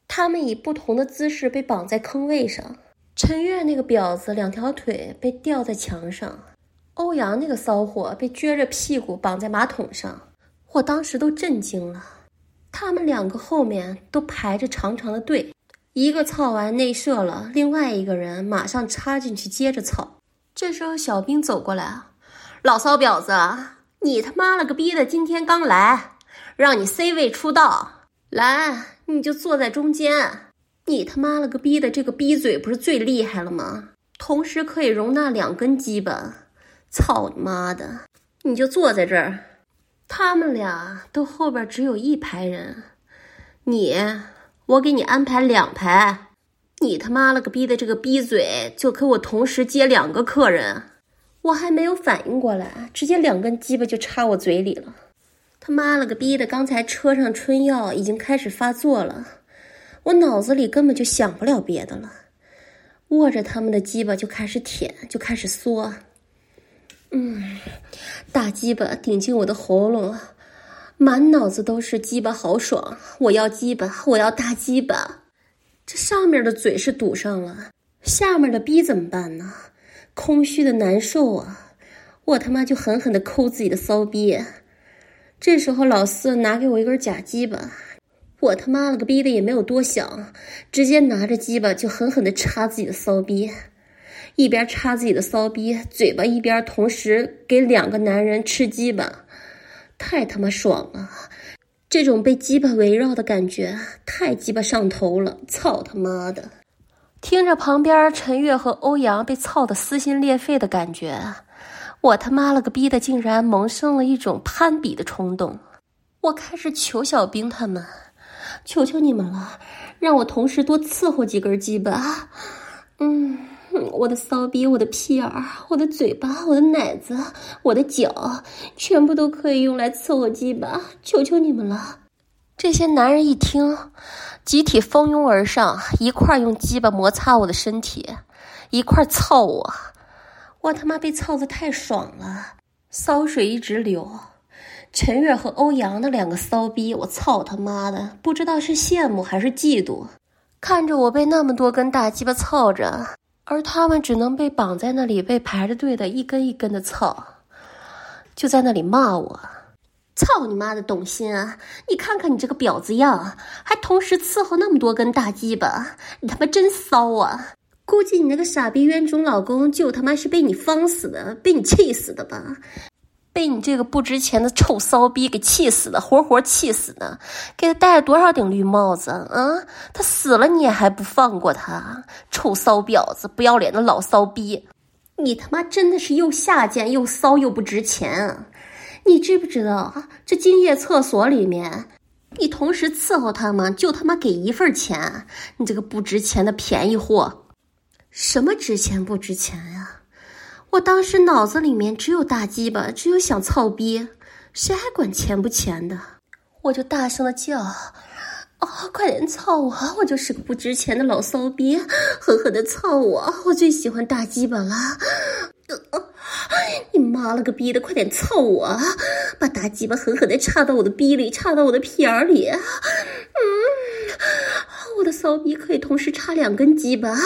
A: 他们以不同的姿势被绑在坑位上。陈月那个婊子两条腿被吊在墙上，欧阳那个骚货被撅着屁股绑在马桶上。我当时都震惊了，他们两个后面都排着长长的队，一个操完内射了，另外一个人马上插进去接着操。这时候小兵走过来，老骚婊子，你他妈了个逼的今天刚来，让你 C 位出道，来你就坐在中间，你他妈了个逼的这个逼嘴不是最厉害了吗？同时可以容纳两根鸡巴，操你妈的，你就坐在这儿。他们俩都后边只有一排人，你我给你安排两排，你他妈了个逼的这个逼嘴就可我同时接两个客人。我还没有反应过来，直接两根鸡巴就插我嘴里了。他妈了个逼的，刚才车上春药已经开始发作了，我脑子里根本就想不了别的了，握着他们的鸡巴就开始舔，就开始缩。嗯，大鸡巴顶进我的喉咙，满脑子都是鸡巴好爽，我要鸡巴，我要大鸡巴。这上面的嘴是堵上了，下面的逼怎么办呢？空虚的难受啊，我他妈就狠狠地抠自己的骚逼。这时候老四拿给我一根假鸡巴，我他妈了个逼的也没有多想，直接拿着鸡巴就狠狠地插自己的骚逼，一边插自己的骚逼，嘴巴一边同时给两个男人吃鸡巴，太他妈爽了！这种被鸡巴围绕的感觉太鸡巴上头了，操他妈的！听着旁边陈月和欧阳被操得撕心裂肺的感觉，我他妈了个逼的竟然萌生了一种攀比的冲动。我开始求小兵他们，求求你们了，让我同时多伺候几根鸡巴。嗯，我的骚逼，我的屁眼，我的嘴巴，我的奶子，我的脚，全部都可以用来伺候鸡巴，求求你们了。这些男人一听，集体蜂拥而上，一块用鸡巴摩擦我的身体，一块操我。我他妈被操得太爽了，骚水一直流。陈月和欧阳的两个骚逼，我操他妈的，不知道是羡慕还是嫉妒，看着我被那么多根大鸡巴操着，而他们只能被绑在那里，被排着队的一根一根的操，就在那里骂我，操你妈的董欣啊，你看看你这个婊子样，还同时伺候那么多根大鸡巴，你他妈真骚啊！估计你那个傻逼冤种老公就他妈是被你方死的，被你气死的吧，被你这个不值钱的臭骚逼给气死的，活活气死的，给他戴了多少顶绿帽子啊！他死了你也还不放过他，臭骚婊子，不要脸的老骚逼，你他妈真的是又下贱又骚又不值钱啊！你知不知道这今夜厕所里面你同时伺候他们就他妈给一份钱，你这个不值钱的便宜货。什么值钱不值钱呀？我当时脑子里面只有大鸡巴，只有想操逼，谁还管钱不钱的？我就大声的叫，哦，快点操我，我就是个不值钱的老骚逼，狠狠的操我，我最喜欢大鸡巴了。呃你妈了个逼的，快点操我，把大鸡巴狠狠地插到我的逼里，插到我的屁眼里。嗯，我的骚逼可以同时插两根鸡巴，啊，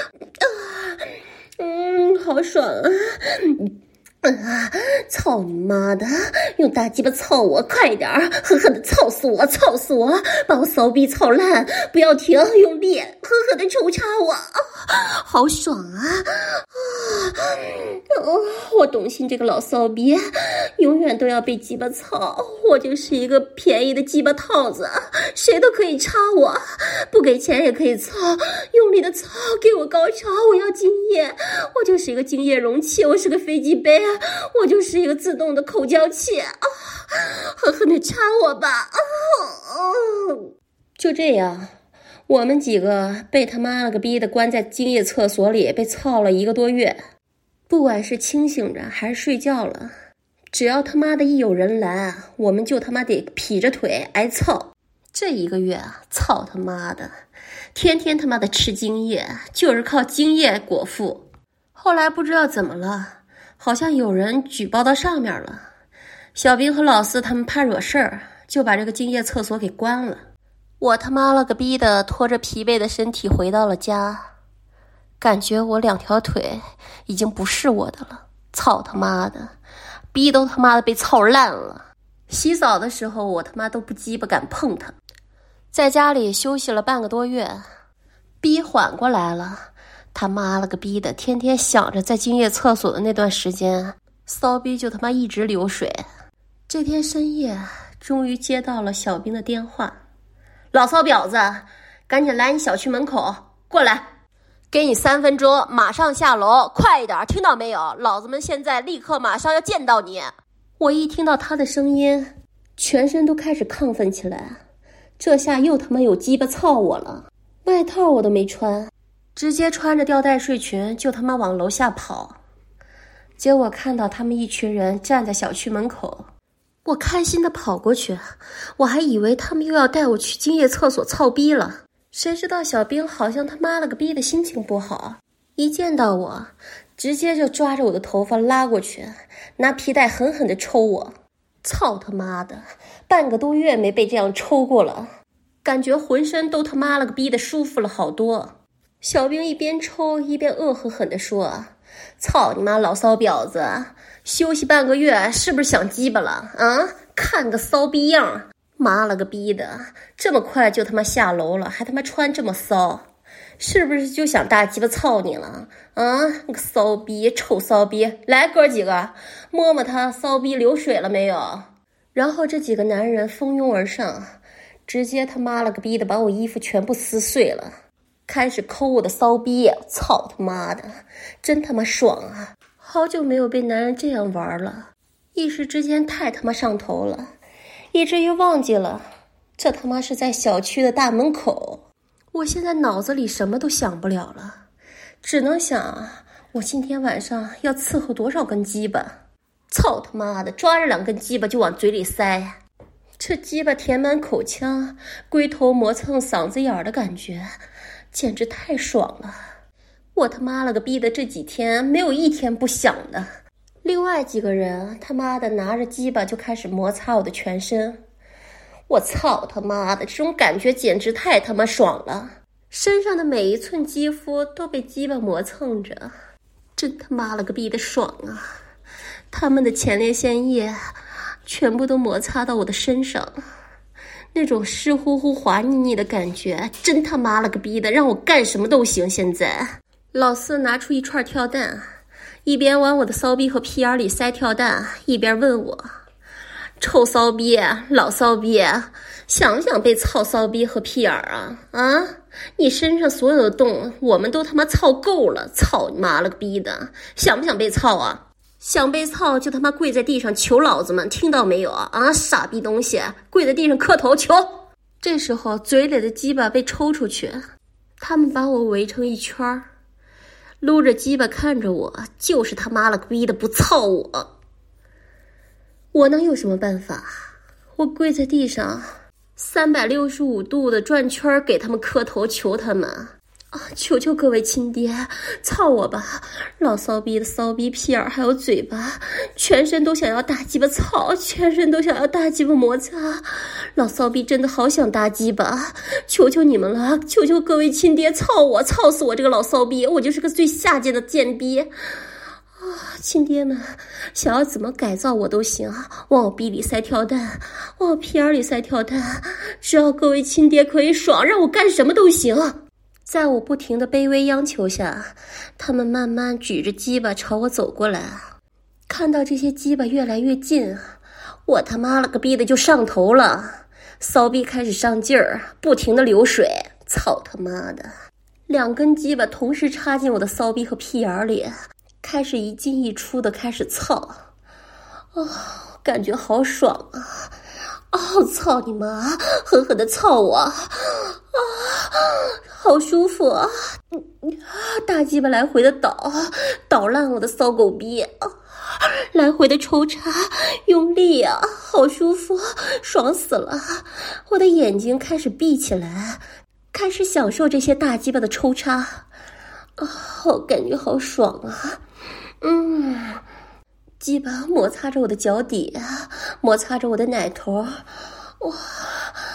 A: 嗯，好爽啊！啊！操你妈的！用大鸡巴操我，快点儿，狠狠的操死我，操死我，把我骚逼操烂，不要停，用力，狠狠的抽插我，啊，好爽啊！啊，哦，我董欣这个老骚逼，永远都要被鸡巴操，我就是一个便宜的鸡巴套子，谁都可以插我，不给钱也可以操，用力的操，给我高潮，我要精液，我就是一个精液容器，我是个飞机杯。我就是一个自动的口交器啊！狠狠的插我吧！啊啊！就这样，我们几个被他妈了个逼的关在精液厕所里，被操了一个多月。不管是清醒着还是睡觉了，只要他妈的一有人来，我们就他妈得劈着腿挨操。这一个月啊，操他妈的，天天他妈的吃精液，就是靠精液果腹。后来不知道怎么了。好像有人举报到上面了，小兵和老四他们怕惹事儿，就把这个精液厕所给关了。 我他妈了个逼的拖着疲惫的身体回到了家，感觉我两条腿已经不是我的了，操他妈的，逼都他妈的被操烂了。洗澡的时候我他妈都不鸡巴敢碰它。在家里休息了半个多月，逼缓过来了，他妈了个逼的天天想着在精液厕所的那段时间，骚逼就他妈一直流水。这天深夜终于接到了小兵的电话，老骚婊子，赶紧来你小区门口过来，给你三分钟，马上下楼，快一点，听到没有？老子们现在立刻马上要见到你。我一听到他的声音，全身都开始亢奋起来，这下又他妈有鸡巴操我了。外套我都没穿，直接穿着吊带睡裙就他妈往楼下跑。结果看到他们一群人站在小区门口，我开心的跑过去，我还以为他们又要带我去精液厕所操逼了。谁知道小兵好像他妈了个逼的心情不好，一见到我直接就抓着我的头发拉过去，拿皮带狠狠地抽我。操他妈的，半个多月没被这样抽过了，感觉浑身都他妈了个逼的舒服了好多。小兵一边抽一边恶狠狠地说，操你妈老骚婊子，休息半个月是不是想鸡巴了啊？看个骚逼样，妈了个逼的，这么快就他妈下楼了，还他妈穿这么骚，是不是就想大鸡巴操你了啊？那个骚逼，臭骚逼，来哥几个摸摸他骚逼流水了没有？然后这几个男人蜂拥而上，直接他妈了个逼的把我衣服全部撕碎了，开始抠我的骚逼，操他妈的，真他妈爽啊！好久没有被男人这样玩了，一时之间太他妈上头了，以至于忘记了这他妈是在小区的大门口。我现在脑子里什么都想不了了，只能想我今天晚上要伺候多少根鸡巴。操他妈的，抓着两根鸡巴就往嘴里塞，这鸡巴填满口腔，龟头磨蹭嗓子眼儿的感觉简直太爽了。我他妈了个逼的，这几天没有一天不想的。另外几个人他妈的拿着鸡巴就开始摩擦我的全身，我操他妈的，这种感觉简直太他妈爽了，身上的每一寸肌肤都被鸡巴磨蹭着，真他妈了个逼的爽啊！他们的前列腺液全部都摩擦到我的身上，那种湿乎乎滑腻腻的感觉真他妈了个逼的，让我干什么都行。现在老四拿出一串跳蛋，一边往我的骚逼和屁眼里塞跳蛋，一边问我，臭骚逼，老骚逼，想不想被操骚逼和屁眼啊？啊，你身上所有的洞我们都他妈操够了，操你妈了个逼的，想不想被操啊？想被操就他妈跪在地上求老子们，听到没有啊？啊，傻逼东西，跪在地上磕头求。这时候嘴里的鸡巴被抽出去，他们把我围成一圈，撸着鸡巴看着我，就是他妈了个逼的不操我。我能有什么办法？我跪在地上三百六十五度的转圈给他们磕头求他们啊！求求各位亲爹，操我吧！老骚逼的骚逼屁眼还有嘴巴，全身都想要大鸡巴操，全身都想要大鸡巴摩擦。老骚逼真的好想大鸡巴，求求你们了，求求各位亲爹，操我，操死我这个老骚逼，我就是个最下贱的贱逼啊！亲爹们，想要怎么改造我都行，往我逼里塞跳蛋，往我屁眼里塞跳蛋，只要各位亲爹可以爽，让我干什么都行。在我不停的卑微央求下，他们慢慢举着鸡巴朝我走过来。看到这些鸡巴越来越近，我他妈了个逼的就上头了，骚逼开始上劲儿，不停的流水，操他妈的！两根鸡巴同时插进我的骚逼和屁眼里，开始一进一出的开始操，哦，感觉好爽啊！哦，操你妈！狠狠的操我啊！好舒服啊！大鸡巴来回的倒，倒烂我的骚狗逼，来回的抽插，用力啊！好舒服，爽死了！我的眼睛开始闭起来，开始享受这些大鸡巴的抽插啊！我感觉好爽啊！嗯。鸡巴摩擦着我的脚底，摩擦着我的奶头，哇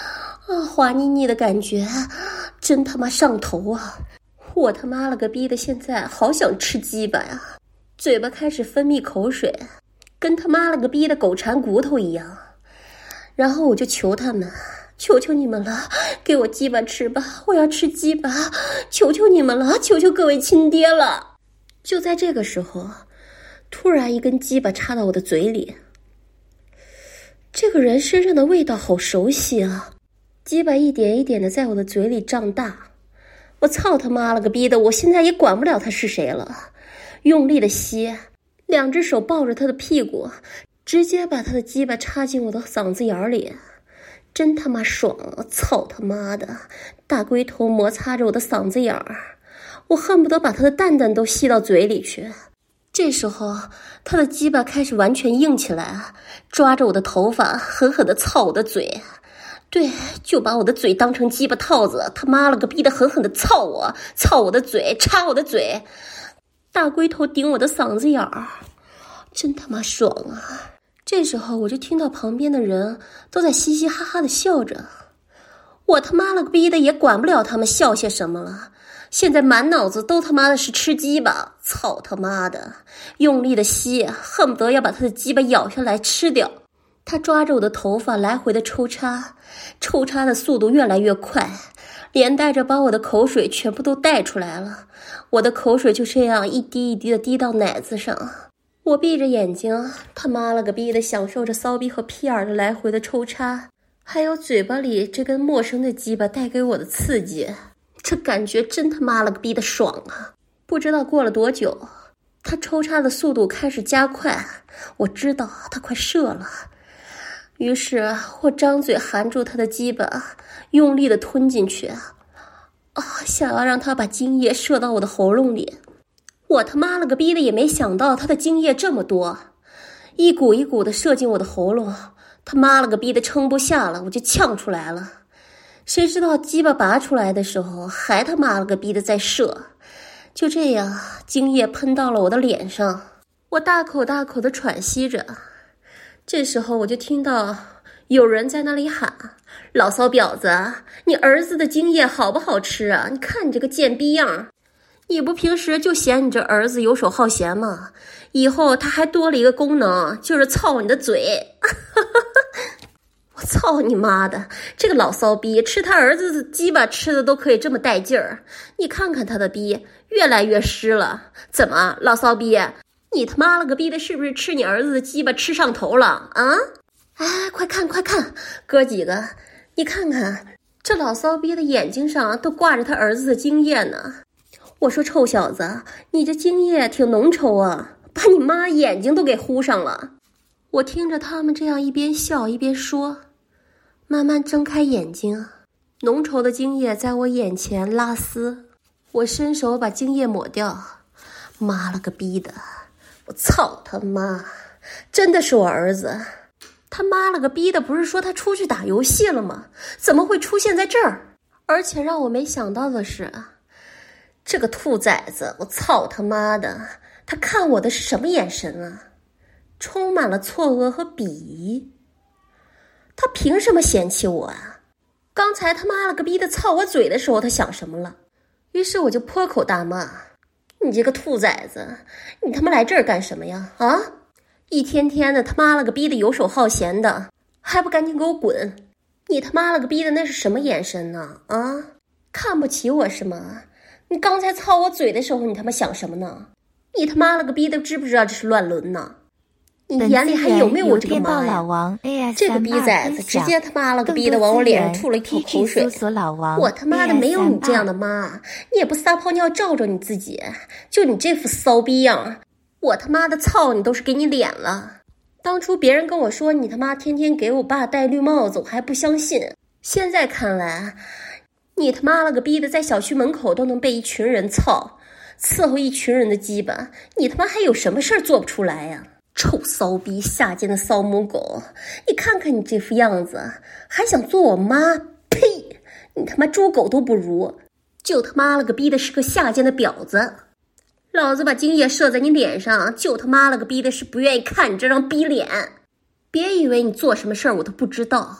A: 啊，滑腻腻的感觉真他妈上头啊！我他妈了个逼的，现在好想吃鸡巴呀！嘴巴开始分泌口水，跟他妈了个逼的狗馋骨头一样。然后我就求他们，求求你们了，给我鸡巴吃吧，我要吃鸡巴，求求你们了，求求各位亲爹了。就在这个时候，突然一根鸡巴插到我的嘴里，这个人身上的味道好熟悉啊！鸡巴一点一点的在我的嘴里胀大，我操他妈了个逼的，我现在也管不了他是谁了，用力的吸，两只手抱着他的屁股，直接把他的鸡巴插进我的嗓子眼里，真他妈爽啊！操他妈的，大龟头摩擦着我的嗓子眼儿，我恨不得把他的蛋蛋都吸到嘴里去。这时候他的鸡巴开始完全硬起来，抓着我的头发狠狠地操我的嘴，对，就把我的嘴当成鸡巴套子，他妈了个逼的狠狠地操我，操我的嘴，插我的嘴，大龟头顶我的嗓子眼儿，真他妈爽啊！这时候我就听到旁边的人都在嘻嘻哈哈的笑着，我他妈了个逼的也管不了他们笑些什么了，现在满脑子都他妈的是吃鸡巴，操他妈的，用力的吸，恨不得要把他的鸡巴咬下来吃掉。他抓着我的头发来回的抽插，抽插的速度越来越快，连带着把我的口水全部都带出来了，我的口水就这样一滴一滴的滴到奶子上。我闭着眼睛，他妈了个逼的享受着骚逼和屁眼的来回的抽插，还有嘴巴里这根陌生的鸡巴带给我的刺激，这感觉真他妈了个逼的爽啊！不知道过了多久，他抽插的速度开始加快，我知道他快射了，于是我张嘴含住他的鸡巴，用力的吞进去，啊，想要让他把精液射到我的喉咙里。我他妈了个逼的也没想到他的精液这么多，一股一股的射进我的喉咙，他妈了个逼的撑不下了，我就呛出来了。谁知道鸡巴拔出来的时候还他妈了个逼的在射，就这样精液喷到了我的脸上，我大口大口的喘息着。这时候我就听到有人在那里喊，老骚婊子，你儿子的精液好不好吃啊？你看你这个贱逼样，你不平时就嫌你这儿子游手好闲吗？以后他还多了一个功能，就是操你的嘴。我操你妈的，这个老骚逼吃他儿子的鸡巴吃的都可以这么带劲儿，你看看他的逼越来越湿了。怎么老骚逼，你他妈了个逼的是不是吃你儿子的鸡巴吃上头了啊？哎，快看快看，哥几个你看看，这老骚逼的眼睛上都挂着他儿子的精液呢。我说臭小子，你这精液挺浓稠啊，把你妈眼睛都给糊上了。我听着他们这样一边笑一边说，慢慢睁开眼睛，浓稠的精液在我眼前拉丝，我伸手把精液抹掉。妈了个逼的，我操他妈，真的是我儿子。他妈了个逼的，不是说他出去打游戏了吗？怎么会出现在这儿？而且让我没想到的是，这个兔崽子，我操他妈的，他看我的是什么眼神啊？充满了错愕和鄙夷。他凭什么嫌弃我啊？刚才他妈了个逼的操我嘴的时候他想什么了？于是我就破口大骂，你这个兔崽子，你他妈来这儿干什么呀？啊，一天天的他妈了个逼的游手好闲的，还不赶紧给我滚！你他妈了个逼的那是什么眼神呢？啊，看不起我是吗？你刚才操我嘴的时候你他妈想什么呢？你他妈了个逼的知不知道这是乱伦呢？你眼里还有没有我这个妈呀？这个逼崽子直接他妈了个逼的往我脸上吐了一口口水。我他妈的没有你这样的妈，你也不撒泡尿照照你自己，就你这副骚逼样，我他妈的操你都是给你脸了。当初别人跟我说你他妈天天给我爸戴绿帽子，我还不相信，现在看来你他妈了个逼的在小区门口都能被一群人操，伺候一群人的鸡巴，你他妈还有什么事儿做不出来呀？臭骚逼，下贱的骚母狗，你看看你这副样子，还想做我妈？呸！你他妈猪狗都不如，就他妈了个逼的是个下贱的婊子。老子把精液射在你脸上，就他妈了个逼的是不愿意看你这张逼脸。别以为你做什么事儿我都不知道，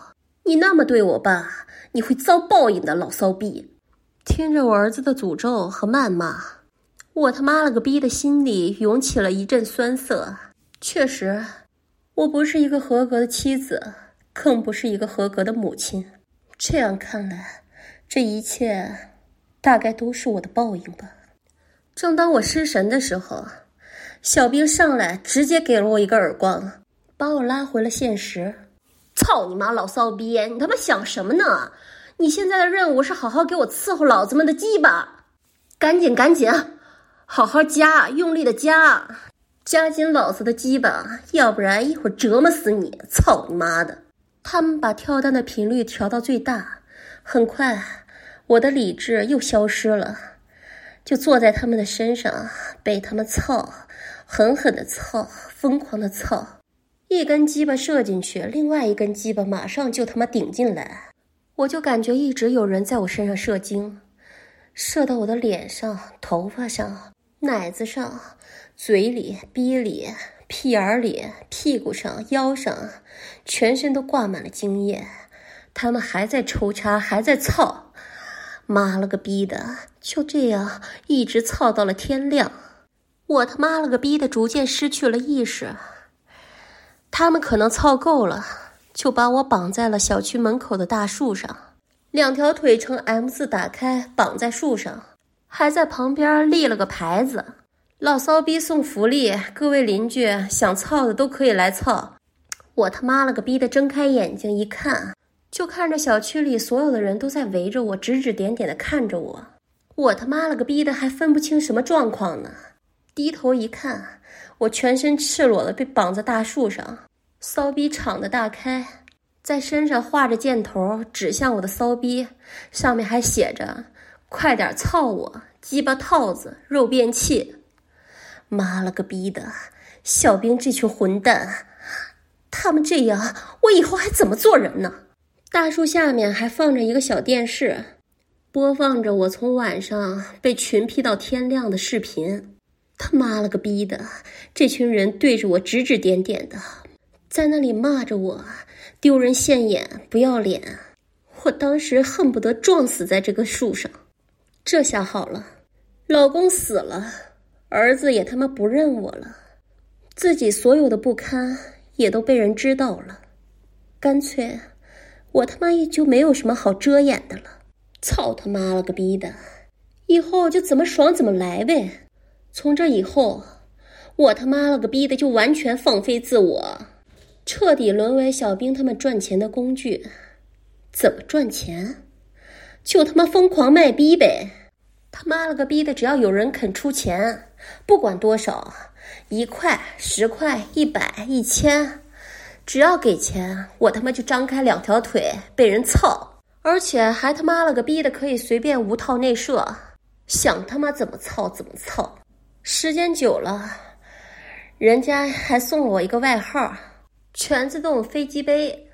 A: 你那么对我爸，你会遭报应的，老骚逼。听着我儿子的诅咒和谩骂，我他妈了个逼的心里涌起了一阵酸涩。确实，我不是一个合格的妻子，更不是一个合格的母亲。这样看来，这一切大概都是我的报应吧。正当我失神的时候，小兵上来直接给了我一个耳光，把我拉回了现实。操你妈老骚逼，你他妈想什么呢？你现在的任务是好好给我伺候老子们的鸡巴，赶紧赶紧好好夹，用力的夹，夹紧老子的鸡巴，要不然一会儿折磨死你。操你妈的。他们把跳蛋的频率调到最大，很快我的理智又消失了，就坐在他们的身上，被他们操，狠狠的操，疯狂的操。一根鸡巴射进去，另外一根鸡巴马上就他妈顶进来，我就感觉一直有人在我身上射精，射到我的脸上、头发上、奶子上、嘴里、逼里、屁眼里、屁股上、腰上，全身都挂满了精液。他们还在抽插，还在操，妈了个逼的，就这样一直操到了天亮。我他妈了个逼的逐渐失去了意识。他们可能操够了，就把我绑在了小区门口的大树上，两条腿呈 M 字打开，绑在树上，还在旁边立了个牌子：老骚逼送福利，各位邻居想操的都可以来操。我他妈了个逼的睁开眼睛一看，就看着小区里所有的人都在围着我，指指点点的看着我。我他妈了个逼的还分不清什么状况呢。低头一看，我全身赤裸的被绑在大树上，骚逼敞得大开，在身上画着箭头指向我的骚逼，上面还写着快点操我，鸡巴套子，肉便器。妈了个逼的，小兵这群混蛋，他们这样我以后还怎么做人呢？大树下面还放着一个小电视，播放着我从晚上被群批到天亮的视频。他妈了个逼的，这群人对着我指指点点的，在那里骂着我丢人现眼，不要脸。我当时恨不得撞死在这个树上。这下好了，老公死了，儿子也他妈不认我了，自己所有的不堪也都被人知道了，干脆我他妈也就没有什么好遮掩的了。操他妈了个逼的，以后就怎么爽怎么来呗。从这以后，我他妈了个逼的就完全放飞自我，彻底沦为小兵他们赚钱的工具。怎么赚钱？就他妈疯狂卖逼呗。他妈了个逼的，只要有人肯出钱，不管多少，一块、十块、一百、一千，只要给钱，我他妈就张开两条腿被人操，而且还他妈了个逼的可以随便无套内射，想他妈怎么操怎么操。时间久了，人家还送了我一个外号，全自动飞机杯。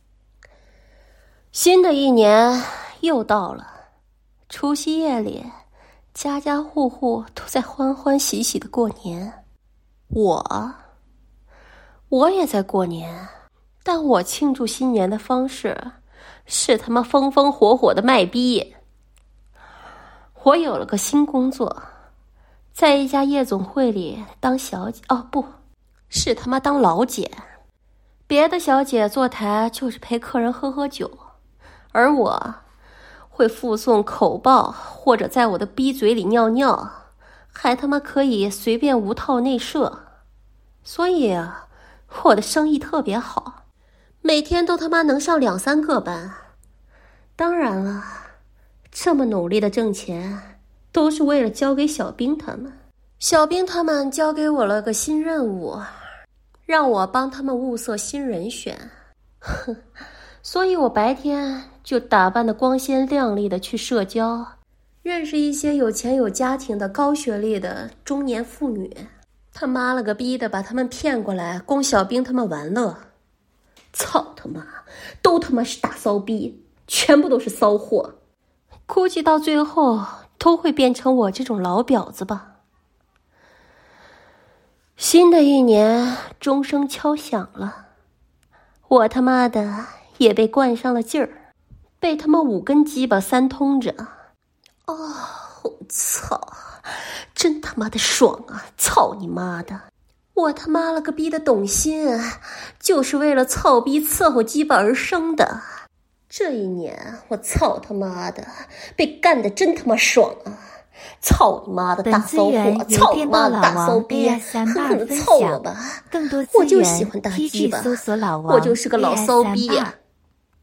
A: 新的一年又到了，除夕夜里，家家户户都在欢欢喜喜的过年。我，我也在过年，但我庆祝新年的方式是他妈风风火火的卖逼。我有了个新工作，在一家夜总会里当小姐，哦不，是他妈当老姐。别的小姐坐台就是陪客人喝喝酒，而我会附送口爆，或者在我的逼嘴里尿尿，还他妈可以随便无套内射。所以啊，我的生意特别好，每天都他妈能上两三个班。当然了，这么努力的挣钱都是为了交给小兵他们。小兵他们交给我了个新任务，让我帮他们物色新人选。哼，所以我白天就打扮得光鲜亮丽的去社交，认识一些有钱有家庭的高学历的中年妇女。他妈了个逼的，把他们骗过来供小兵他们玩乐。操他妈，都他妈是大骚逼，全部都是骚货。估计到最后都会变成我这种老婊子吧。新的一年钟声敲响了，我他妈的也被灌上了劲儿，被他们五根鸡巴三通着。哦，操，真他妈的爽啊！操你妈的！我他妈了个逼的懂心，就是为了操逼伺候鸡巴而生的。这一年我操他妈的被干得真他妈爽啊！操你妈的大骚货！操你妈的大骚逼！狠狠的操我吧！我就喜欢大鸡巴，我就是个老骚逼呀！